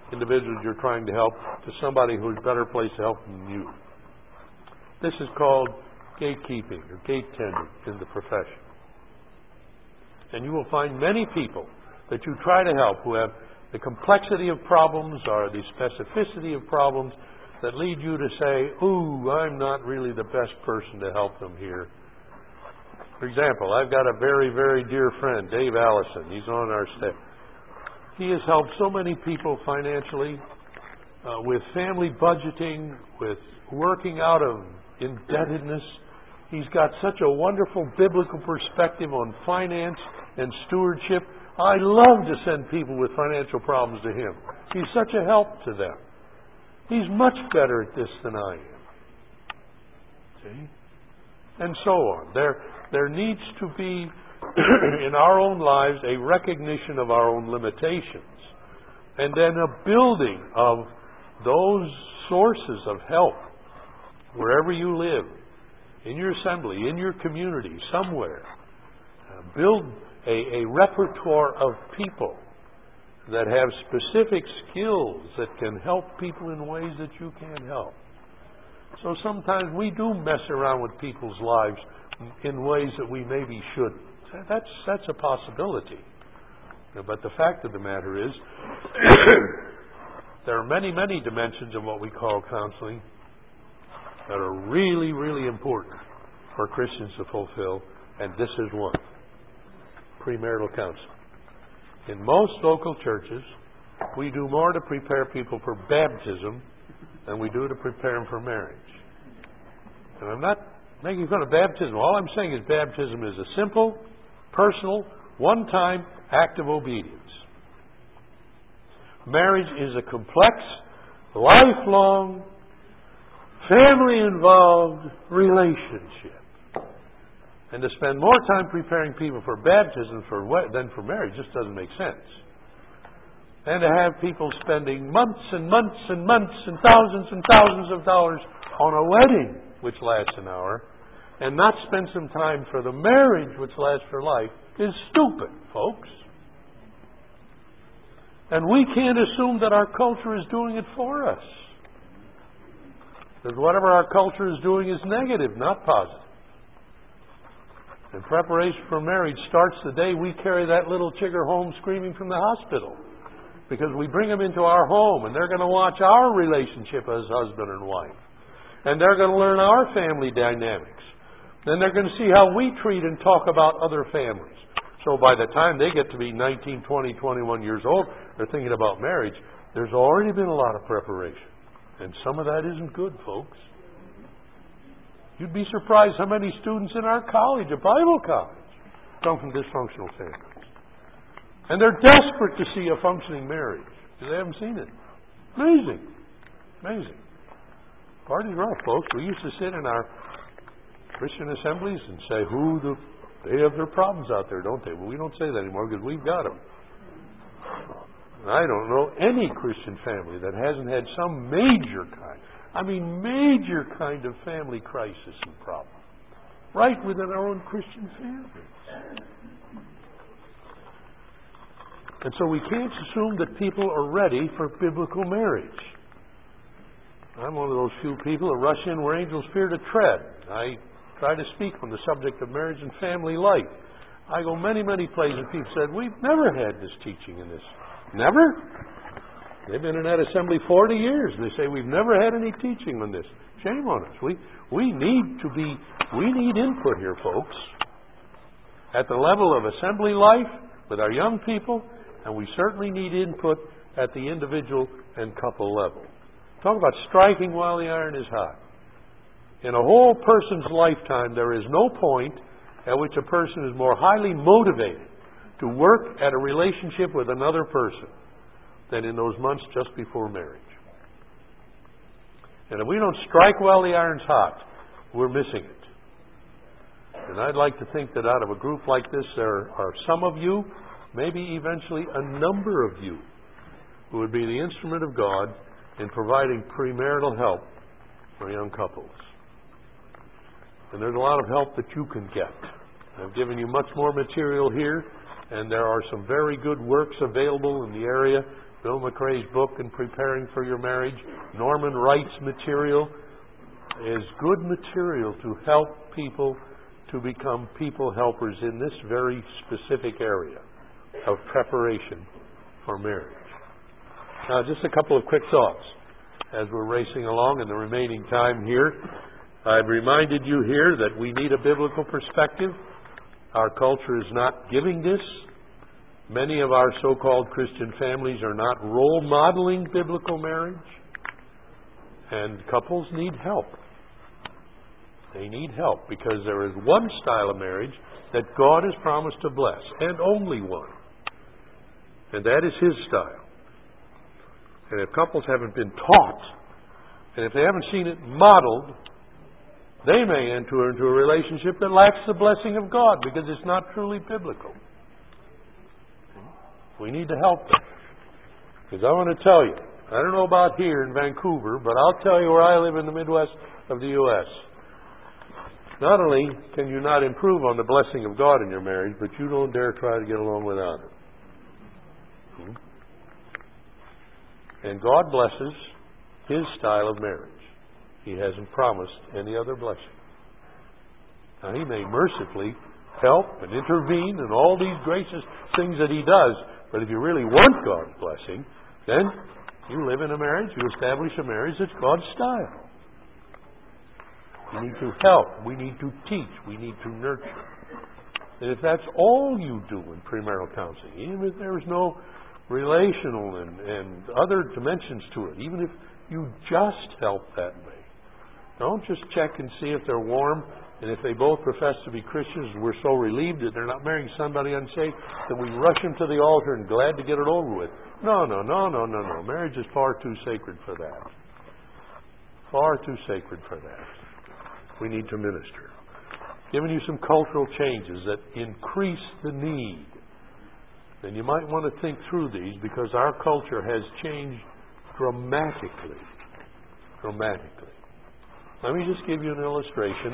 individuals you're trying to help to somebody who's better placed to help than you. This is called gatekeeping or gate tending in the profession. And you will find many people that you try to help who have the complexity of problems or the specificity of problems that lead you to say, ooh, I'm not really the best person to help them here. For example, I've got a very, very dear friend, Dave Allison. He's on our staff. He has helped so many people financially with family budgeting, with working out of indebtedness. He's got such a wonderful biblical perspective on finance and stewardship. I love to send people with financial problems to him. He's such a help to them. He's much better at this than I am. See? And so on. There needs to be, in our own lives, a recognition of our own limitations. And then a building of those sources of help wherever you live, in your assembly, in your community, somewhere. Build a repertoire of people that have specific skills that can help people in ways that you can't help. So sometimes we do mess around with people's lives in ways that we maybe shouldn't. That's a possibility. But the fact of the matter is, there are many, many dimensions of what we call counseling that are really, really important for Christians to fulfill, and this is one. Premarital counseling. In most local churches, we do more to prepare people for baptism than we do to prepare them for marriage. And I'm not making fun of baptism. All I'm saying is baptism is a simple, personal, one-time act of obedience. Marriage is a complex, lifelong, family-involved relationship. And to spend more time preparing people for baptism than for marriage just doesn't make sense. And to have people spending months and months and months and thousands of dollars on a wedding, which lasts an hour, and not spend some time for the marriage, which lasts for life, is stupid, folks. And we can't assume that our culture is doing it for us. Because whatever our culture is doing is negative, not positive. And preparation for marriage starts the day we carry that little chigger home screaming from the hospital. Because we bring them into our home, and they're going to watch our relationship as husband and wife. And they're going to learn our family dynamics. Then they're going to see how we treat and talk about other families. So by the time they get to be 19, 20, 21 years old, they're thinking about marriage. There's already been a lot of preparation. And some of that isn't good, folks. You'd be surprised how many students in our college, a Bible college, come from dysfunctional families. And they're desperate to see a functioning marriage because they haven't seen it. Amazing. Amazing. Party's rough, folks. We used to sit in our Christian assemblies and say, they have their problems out there, don't they? Well, we don't say that anymore because we've got them. I don't know any Christian family that hasn't had some major kind of family crisis and problem. Right within our own Christian families. And so we can't assume that people are ready for biblical marriage. I'm one of those few people that rush in where angels fear to tread. I try to speak on the subject of marriage and family life. I go many, many places and people said, we've never had this teaching in this. Never? They've been in that assembly 40 years. And they say, we've never had any teaching on this. Shame on us. We need input here, folks. At the level of assembly life, with our young people, and we certainly need input at the individual and couple level. Talk about striking while the iron is hot. In a whole person's lifetime, there is no point at which a person is more highly motivated to work at a relationship with another person than in those months just before marriage. And if we don't strike while the iron's hot, we're missing it. And I'd like to think that out of a group like this, there are some of you, maybe eventually a number of you, who would be the instrument of God in providing premarital help for young couples. And there's a lot of help that you can get. I've given you much more material here, and there are some very good works available in the area Bill McRae's book, In Preparing for Your Marriage, Norman Wright's material is good material to help people to become people helpers in this very specific area of preparation for marriage. Now, just a couple of quick thoughts as we're racing along in the remaining time here. I've reminded you here that we need a biblical perspective. Our culture is not giving this. Many of our so-called Christian families are not role modeling biblical marriage. And couples need help. They need help because there is one style of marriage that God has promised to bless, and only one. And that is His style. And if couples haven't been taught, and if they haven't seen it modeled, they may enter into a relationship that lacks the blessing of God because it's not truly biblical. We need to help them. Because I want to tell you, I don't know about here in Vancouver, but I'll tell you where I live in the Midwest of the U.S. Not only can you not improve on the blessing of God in your marriage, but you don't dare try to get along without it. And God blesses His style of marriage. He hasn't promised any other blessing. Now, He may mercifully help and intervene in all these gracious things that He does, but if you really want God's blessing, then you live in a marriage, you establish a marriage that's God's style. We need to help, we need to teach, we need to nurture. And if that's all you do in premarital counseling, even if there's no relational and other dimensions to it, even if you just help that way, don't just check and see if they're warm, and if they both profess to be Christians, we're so relieved that they're not marrying somebody unsafe that we rush them to the altar and glad to get it over with. No. Marriage is far too sacred for that. Far too sacred for that. We need to minister. Giving you some cultural changes that increase the need. And you might want to think through these because our culture has changed dramatically. Dramatically. Let me just give you an illustration.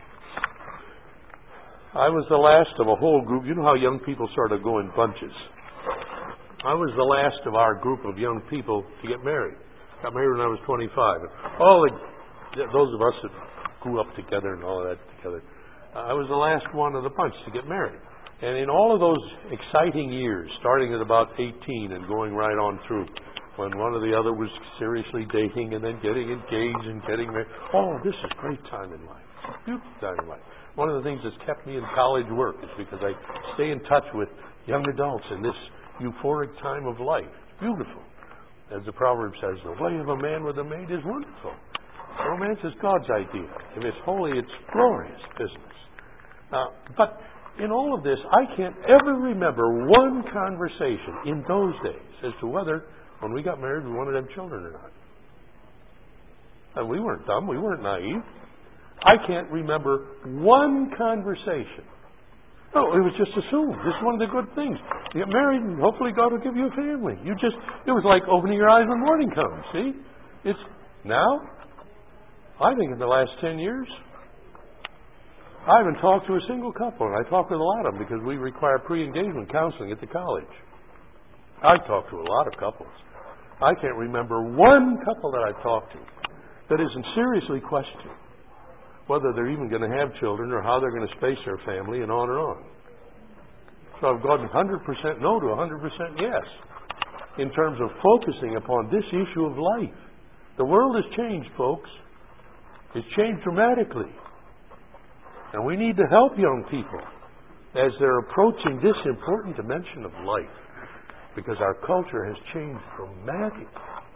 I was the last of a whole group. You know how young people sort of go in bunches. I was the last of our group of young people to get married. Got married when I was 25. Those of us that grew up together and all of that together, I was the last one of the bunch to get married. And in all of those exciting years, starting at about 18 and going right on through, when one or the other was seriously dating and then getting engaged and getting married. Oh, this is a great time in life. Beautiful time in life. One of the things that's kept me in college work is because I stay in touch with young adults in this euphoric time of life. Beautiful. As the proverb says, the way of a man with a maid is wonderful. Romance is God's idea. If it's holy, it's glorious business. But in all of this, I can't ever remember one conversation in those days as to whether, when we got married, we wanted to have children or not. And we weren't dumb. We weren't naive. I can't remember one conversation. No, it was just assumed. This is one of the good things. You get married and hopefully God will give you a family. It was like opening your eyes when morning comes, see? It's now, I think in the last 10 years, I haven't talked to a single couple, and I talk with a lot of them because we require pre-engagement counseling at the college. I talk to a lot of couples. I can't remember one couple that I've talked to that isn't seriously questioning whether they're even going to have children or how they're going to space their family and on and on. So I've gone 100% no to 100% yes in terms of focusing upon this issue of life. The world has changed, folks. It's changed dramatically. And we need to help young people as they're approaching this important dimension of life because our culture has changed dramatically.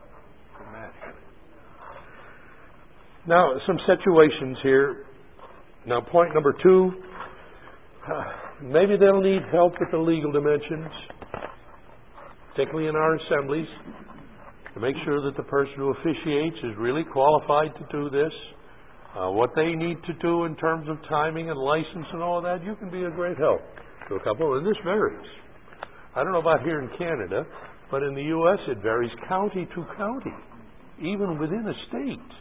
Now, some situations here. Now, point number 2, maybe they'll need help with the legal dimensions, particularly in our assemblies, to make sure that the person who officiates is really qualified to do this. What they need to do in terms of timing and license and all that, you can be a great help to a couple, and this varies. I don't know about here in Canada, but in the U.S. it varies county to county, even within a state.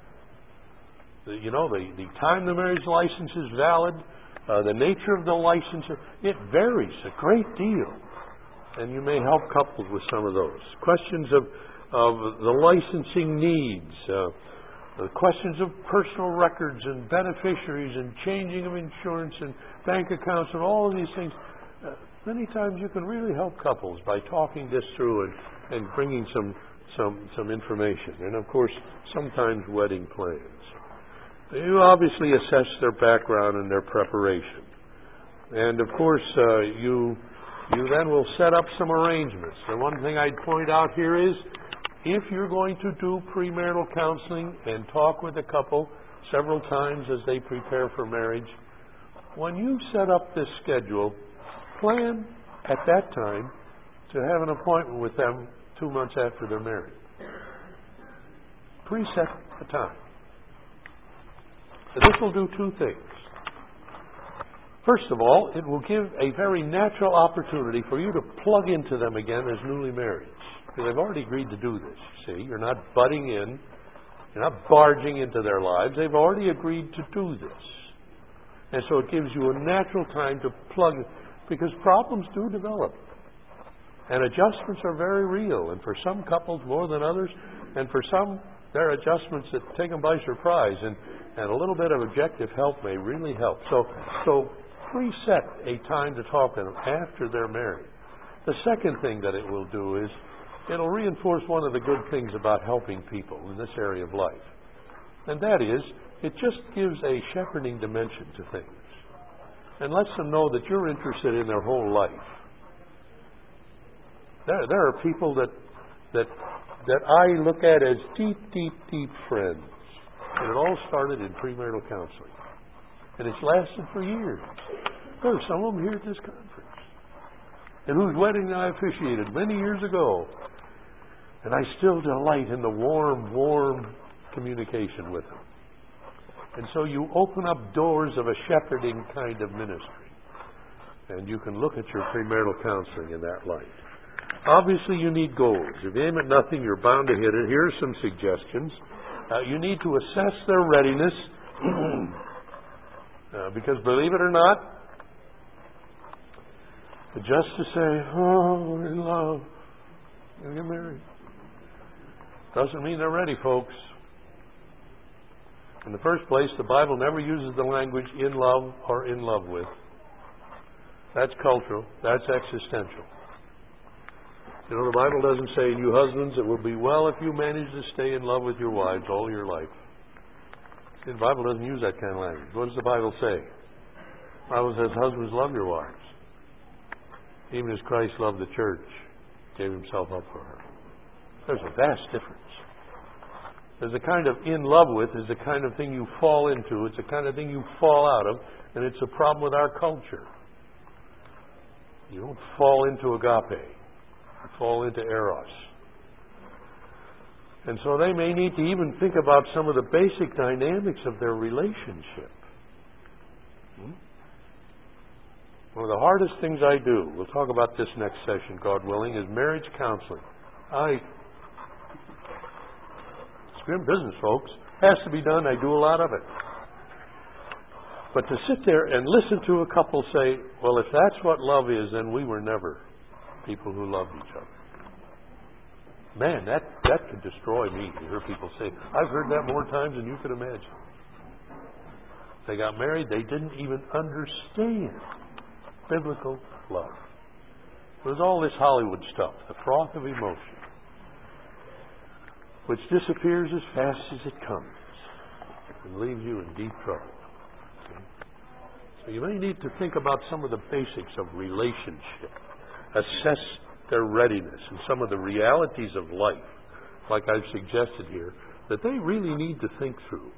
The time the marriage license is valid, the nature of the license, it varies a great deal and you may help couples with some of those. Questions of the licensing needs, the questions of personal records and beneficiaries and changing of insurance and bank accounts and all of these things. Many times you can really help couples by talking this through and bringing some information. And of course, sometimes wedding plans. You obviously assess their background and their preparation. And of course, you then will set up some arrangements. The one thing I'd point out here is, if you're going to do premarital counseling and talk with a couple several times as they prepare for marriage, when you set up this schedule, plan at that time to have an appointment with them 2 months after they're married. Preset a time. So this will do two things. First of all, it will give a very natural opportunity for you to plug into them again as newly married. Because they've already agreed to do this, see? You're not butting in. You're not barging into their lives. They've already agreed to do this. And so it gives you a natural time to plug in, because problems do develop. And adjustments are very real. And for some couples more than others. And for some, there are adjustments that take them by surprise. And a little bit of objective help may really help. So preset a time to talk to them after they're married. The second thing that it will do is it'll reinforce one of the good things about helping people in this area of life. And that is, it just gives a shepherding dimension to things. And lets them know that you're interested in their whole life. There are people that I look at as deep, deep, deep friends. And it all started in premarital counseling. And it's lasted for years. There are some of them here at this conference. And whose wedding I officiated many years ago. And I still delight in the warm communication with them. And so you open up doors of a shepherding kind of ministry. And you can look at your premarital counseling in that light. Obviously, you need goals. If you aim at nothing, you're bound to hit it. Here are some suggestions. You need to assess their readiness. Because believe it or not, just to say, oh, we're in love, we're going to get married, doesn't mean they're ready, folks. In the first place, the Bible never uses the language in love or in love with. That's cultural. That's existential. You know, the Bible doesn't say, you husbands, it will be well if you manage to stay in love with your wives all your life. See, the Bible doesn't use that kind of language. What does the Bible say? The Bible says, husbands, love your wives. Even as Christ loved the church, gave himself up for her. There's a vast difference. There's a kind of in love with is the kind of thing you fall into. It's the kind of thing you fall out of, and it's a problem with our culture. You don't fall into agape. You fall into eros. And so they may need to even think about some of the basic dynamics of their relationship. One of the hardest things I do, we'll talk about this next session, God willing, is marriage counseling. It's grim business, folks. It has to be done. I do a lot of it. But to sit there and listen to a couple say, well, if that's what love is, then we were never people who loved each other. Man, that could destroy me. You hear people say, I've heard that more times than you could imagine. They got married, they didn't even understand biblical love. It was all this Hollywood stuff, the froth of emotion, which disappears as fast as it comes and leaves you in deep trouble. Okay? So you may need to think about some of the basics of relationship. Assess their readiness and some of the realities of life, like I've suggested here, that they really need to think through.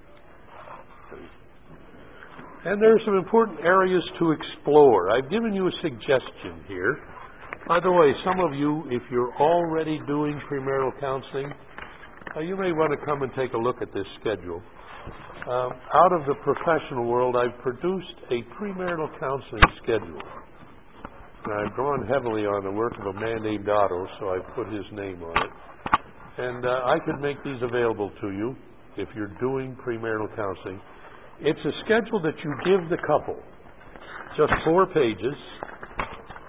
And there are some important areas to explore. I've given you a suggestion here. By the way, some of you, if you're already doing premarital counseling, you may want to come and take a look at this schedule. Out of the professional world, I've produced a premarital counseling schedule. I've drawn heavily on the work of a man named Otto, so I've put his name on it. And I could make these available to you if you're doing premarital counseling. It's a schedule that you give the couple, just 4 pages,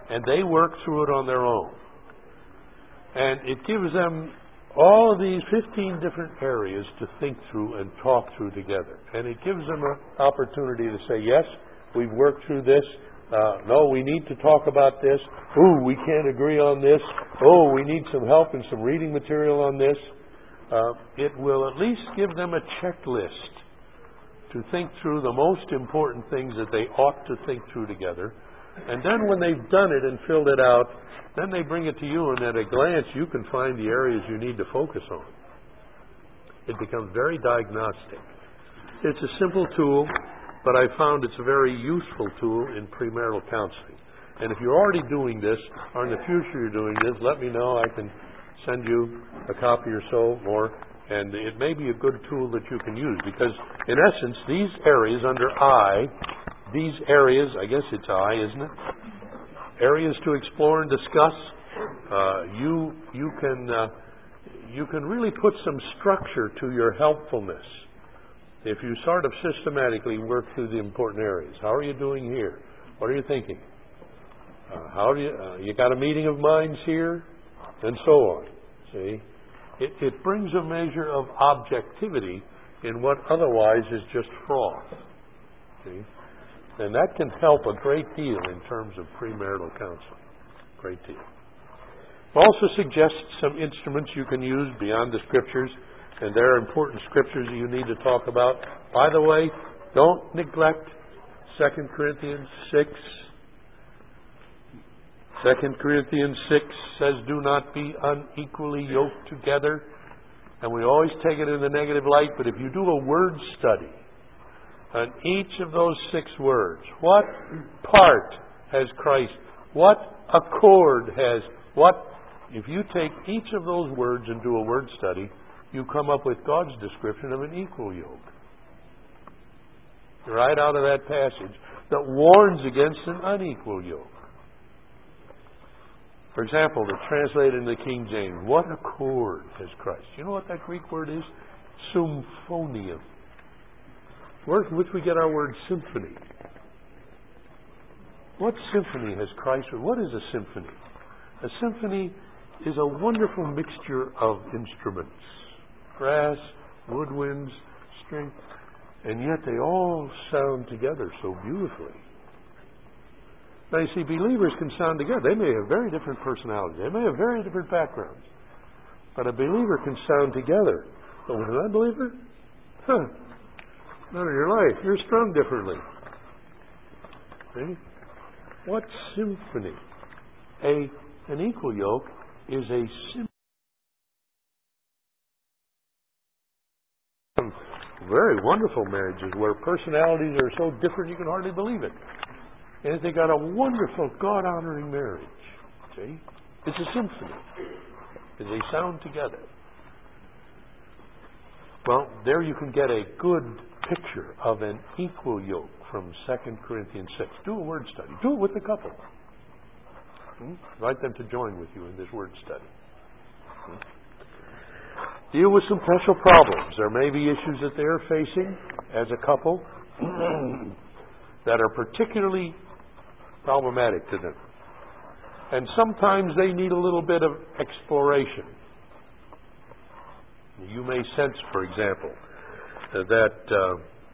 and they work through it on their own. And it gives them all of these 15 different areas to think through and talk through together. And it gives them an opportunity to say, yes, we've worked through this. No, we need to talk about this. Ooh, we can't agree on this. Oh, we need some help and some reading material on this. It will at least give them a checklist to think through the most important things that they ought to think through together. And then when they've done it and filled it out, then they bring it to you, and at a glance you can find the areas you need to focus on. It becomes very diagnostic. It's a simple tool, but I found it's a very useful tool in premarital counseling. And if you're already doing this, or in the future you're doing this, let me know. I can send you a copy or so more, and it may be a good tool that you can use, because in essence these areas under I, these areas, I guess it's I, isn't it? Areas to explore and discuss. You can really put some structure to your helpfulness if you sort of systematically work through the important areas. How are you doing here? What are you thinking? How do you got a meeting of minds here, and so on. See, it brings a measure of objectivity in what otherwise is just froth. See. And that can help a great deal in terms of premarital counseling. Great deal. Also suggests some instruments you can use beyond the Scriptures, and there are important Scriptures that you need to talk about. By the way, don't neglect 2 Corinthians 6. 2 Corinthians 6 says, do not be unequally yoked together. And we always take it in the negative light, but if you do a word study, on each of those 6 words, what part has Christ? What accord has? What? If you take each of those words and do a word study, you come up with God's description of an equal yoke. Right out of that passage that warns against an unequal yoke. For example, the translated in the King James, what accord has Christ? You know what that Greek word is? Symphonium. Word from which we get our word symphony. What symphony has Christ? What is a symphony? A symphony is a wonderful mixture of instruments. Brass, woodwinds, string, and yet they all sound together so beautifully. Now you see, believers can sound together. They may have very different personalities. They may have very different backgrounds. But a believer can sound together. But with an unbeliever? Not in your life. You're strung differently. See? What symphony? An equal yoke is a symphony. Very wonderful marriages where personalities are so different you can hardly believe it. And they got a wonderful God-honoring marriage. See? It's a symphony. They sound together. Well, there you can get a good picture of an equal yoke from 2 Corinthians 6. Do a word study. Do it with the couple. Invite them to join with you in this word study. Deal with some special problems. There may be issues that they are facing as a couple that are particularly problematic to them. And sometimes they need a little bit of exploration. You may sense, for example, that,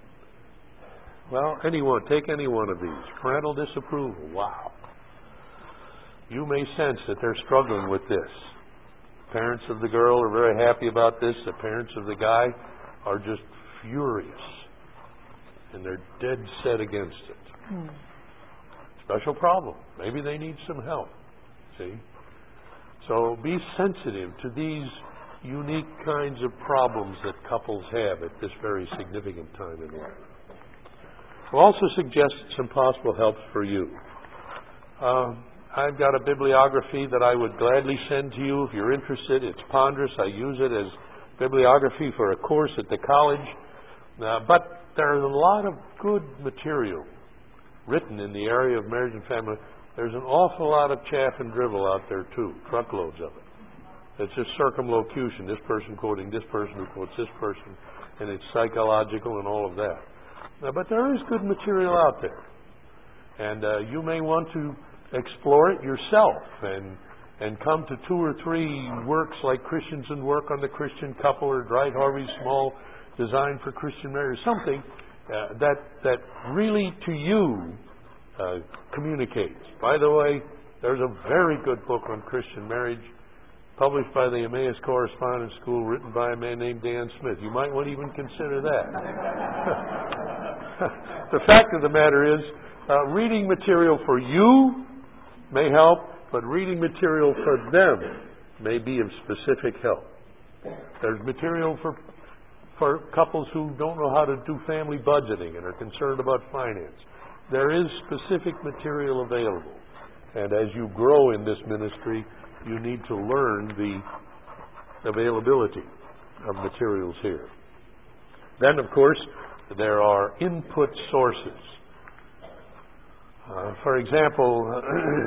take any one of these. Parental disapproval. Wow. You may sense that they're struggling with this. Parents of the girl are very happy about this. The parents of the guy are just furious. And they're dead set against it. Special problem. Maybe they need some help. See? So be sensitive to these unique kinds of problems that couples have at this very significant time in life. We'll also suggest some possible helps for you. I've got a bibliography that I would gladly send to you if you're interested. It's ponderous. I use it as bibliography for a course at the college. But there's a lot of good material written in the area of marriage and family. There's an awful lot of chaff and drivel out there, too. Truckloads of it. It's just circumlocution. This person quoting this person who quotes this person. And it's psychological and all of that. But there is good material out there. And you may want to explore it yourself and come to 2 or 3 works like Christians and Work on the Christian Couple or Dwight Harvey's Small Design for Christian Marriage, something that really to you communicates. By the way, there's a very good book on Christian marriage published by the Emmaus Correspondence School, written by a man named Dan Smith. You might want to even consider that. The fact of the matter is, reading material for you may help, but reading material for them may be of specific help. There's material for couples who don't know how to do family budgeting and are concerned about finance. There is specific material available. And as you grow in this ministry, you need to learn the availability of materials here. Then, of course, there are input sources. For example,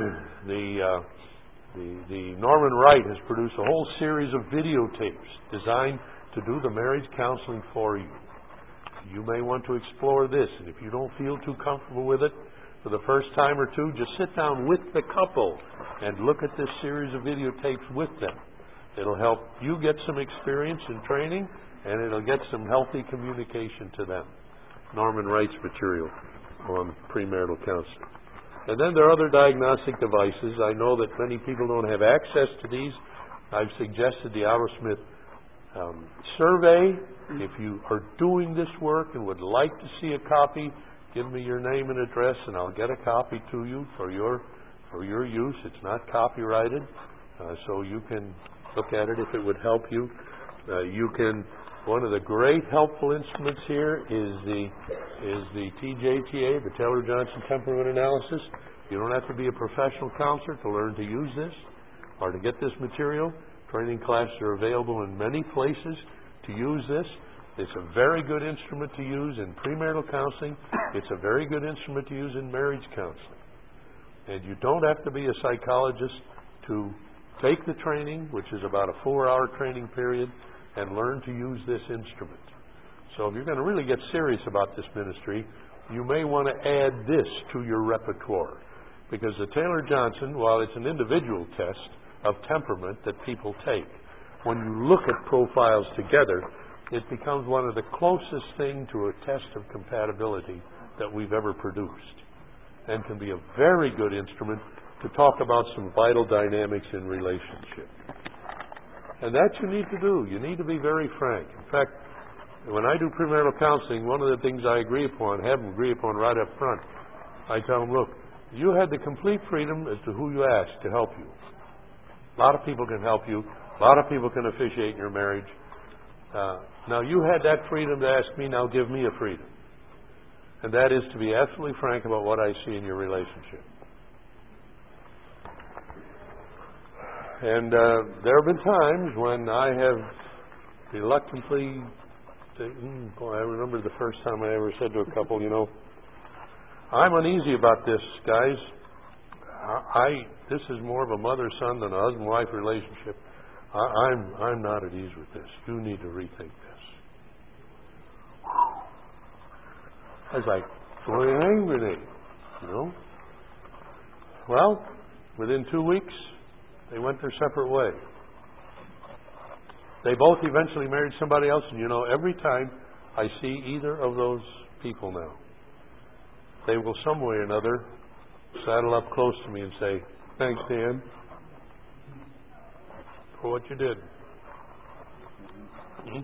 the Norman Wright has produced a whole series of videotapes designed to do the marriage counseling for you. You may want to explore this, and if you don't feel too comfortable with it for the first time or two, just sit down with the couple and look at this series of videotapes with them. It'll help you get some experience in training, and it'll get some healthy communication to them. Norman Wright's material on premarital counseling. And then there are other diagnostic devices. I know that many people don't have access to these. I've suggested the Arrowsmith survey. If you are doing this work and would like to see a copy, give me your name and address, and I'll get a copy to you for your use. It's not copyrighted, so you can look at it if it would help you. One of the great helpful instruments here is the TJTA, the Taylor Johnson Temperament Analysis. You don't have to be a professional counselor to learn to use this or to get this material. Training classes are available in many places to use this. It's a very good instrument to use in premarital counseling. It's a very good instrument to use in marriage counseling. And you don't have to be a psychologist to take the training, which is about a 4-hour training period, and learn to use this instrument. So if you're going to really get serious about this ministry, you may want to add this to your repertoire. Because the Taylor-Johnson, while it's an individual test of temperament that people take, when you look at profiles together, it becomes one of the closest thing to a test of compatibility that we've ever produced, and can be a very good instrument to talk about some vital dynamics in relationship. And that you need to do. You need to be very frank. In fact, when I do premarital counseling, one of the things I agree upon, have them agree upon right up front, I tell them, look, you had the complete freedom as to who you asked to help you. A lot of people can help you. A lot of people can officiate in your marriage. Now, you had that freedom to ask me, now give me a freedom. And that is to be absolutely frank about what I see in your relationship. And there have been times when I have reluctantly, I remember the first time I ever said to a couple, I'm uneasy about this, guys. This is more of a mother-son than a husband-wife relationship. I'm not at ease with this. You need to rethink this. I was like throwing a hand grenade, Well, within 2 weeks, they went their separate way. They both eventually married somebody else, and every time I see either of those people now, they will some way or another saddle up close to me and say, thanks, Dan, for what you did. Mm-hmm.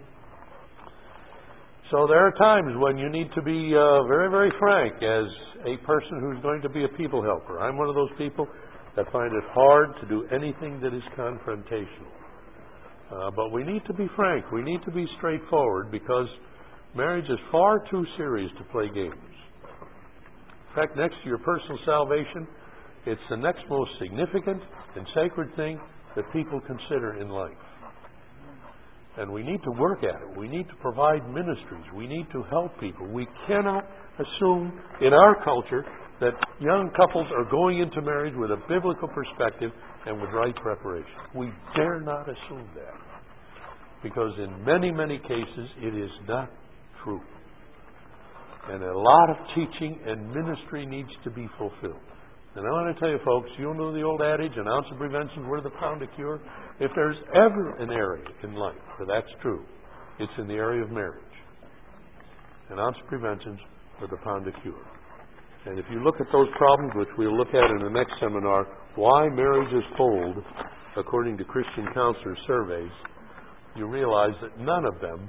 So there are times when you need to be very, very frank as a person who's going to be a people helper. I'm one of those people that find it hard to do anything that is confrontational. But we need to be frank. We need to be straightforward, because marriage is far too serious to play games. In fact, next to your personal salvation, it's the next most significant and sacred thing that people consider in life. And we need to work at it. We need to provide ministries. We need to help people. We cannot assume in our culture that young couples are going into marriage with a biblical perspective and with right preparation. We dare not assume that, because in many, many cases it is not true. And a lot of teaching and ministry needs to be fulfilled. And I want to tell you, folks, you know the old adage, an ounce of prevention is worth a pound of cure. If there's ever an area in life where that's true, it's in the area of marriage. An ounce of prevention is worth a pound of cure. And if you look at those problems, which we'll look at in the next seminar, why marriages fold, according to Christian counselor surveys, you realize that none of them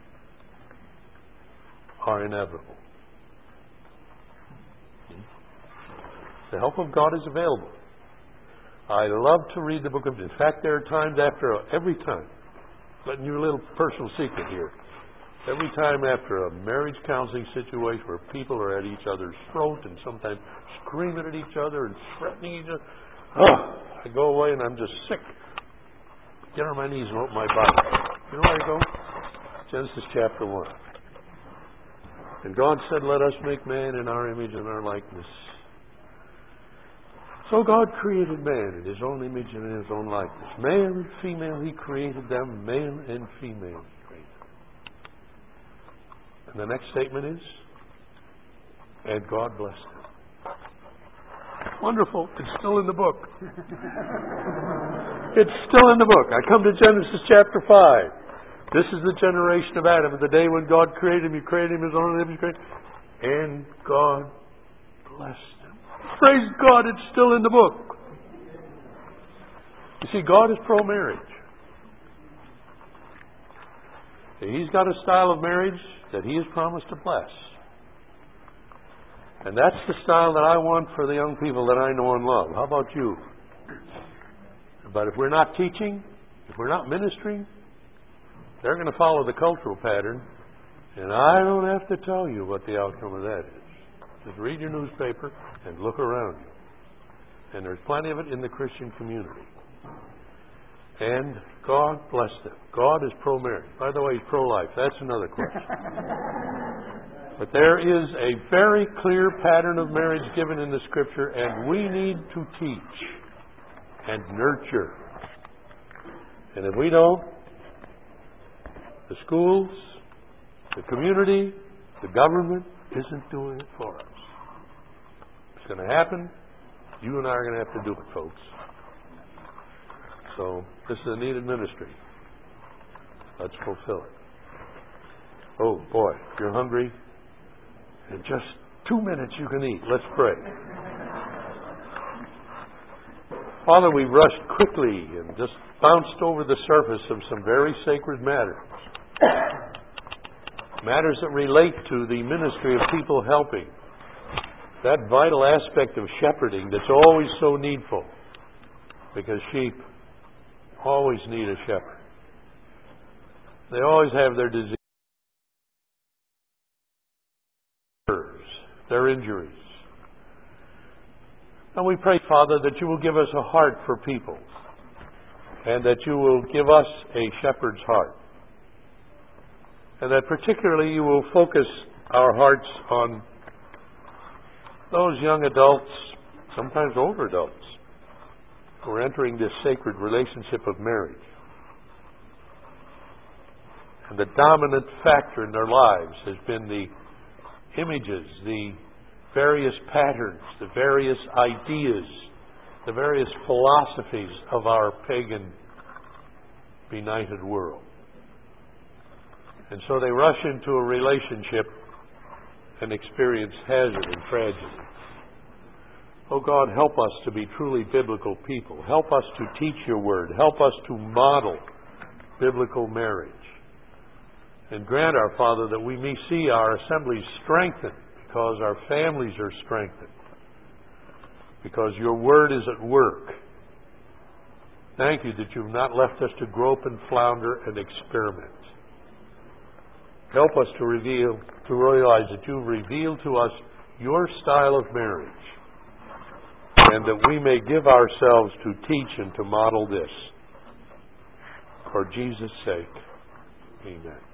are inevitable. The help of God is available. I love to read the book of... In fact, there are times every time, letting you a little personal secret here, every time after a marriage counseling situation where people are at each other's throat and sometimes screaming at each other and threatening each other, I go away and I'm just sick. Get on my knees and open my Bible. You know where I go? Genesis chapter 1. And God said, let us make man in our image and our likeness. So God created man in His own image and in His own likeness. Male and female He created them, male and female He created them. And the next statement is, and God blessed them. Wonderful. It's still in the book. It's still in the book. I come to Genesis chapter 5. This is the generation of Adam. The day when God created him, He created him His own image. And God blessed them. Praise God, it's still in the book. You see, God is pro-marriage. He's got a style of marriage that He has promised to bless. And that's the style that I want for the young people that I know and love. How about you? But if we're not teaching, if we're not ministering, they're going to follow the cultural pattern. And I don't have to tell you what the outcome of that is. Just read your newspaper and look around you. And there's plenty of it in the Christian community. And God bless them. God is pro-marriage. By the way, He's pro-life. That's another question. But there is a very clear pattern of marriage given in the Scripture, and we need to teach and nurture. And if we don't, the schools, the community, the government isn't doing it for us. It's going to happen. You and I are going to have to do it, folks. So this is a needed ministry. Let's fulfill it. Oh boy, if you're hungry, in just 2 minutes you can eat. Let's pray. Father, we rushed quickly and just bounced over the surface of some very sacred matters. Matters that relate to the ministry of people helping. That vital aspect of shepherding that's always so needful. Because sheep always need a shepherd. They always have their disease, their injuries. And we pray, Father, that You will give us a heart for people. And that You will give us a shepherd's heart. And that particularly You will focus our hearts on those young adults, sometimes older adults, who are entering this sacred relationship of marriage. And the dominant factor in their lives has been the images, the various patterns, the various ideas, the various philosophies of our pagan, benighted world. And so they rush into a relationship and experience hazard and tragedy. Oh God, help us to be truly biblical people. Help us to teach Your Word. Help us to model biblical marriage. And grant, our Father, that we may see our assemblies strengthened because our families are strengthened. Because Your Word is at work. Thank You that You've not left us to grope and flounder and experiment. Help us to realize that You've revealed to us Your style of marriage, and that we may give ourselves to teach and to model this. For Jesus' sake, amen.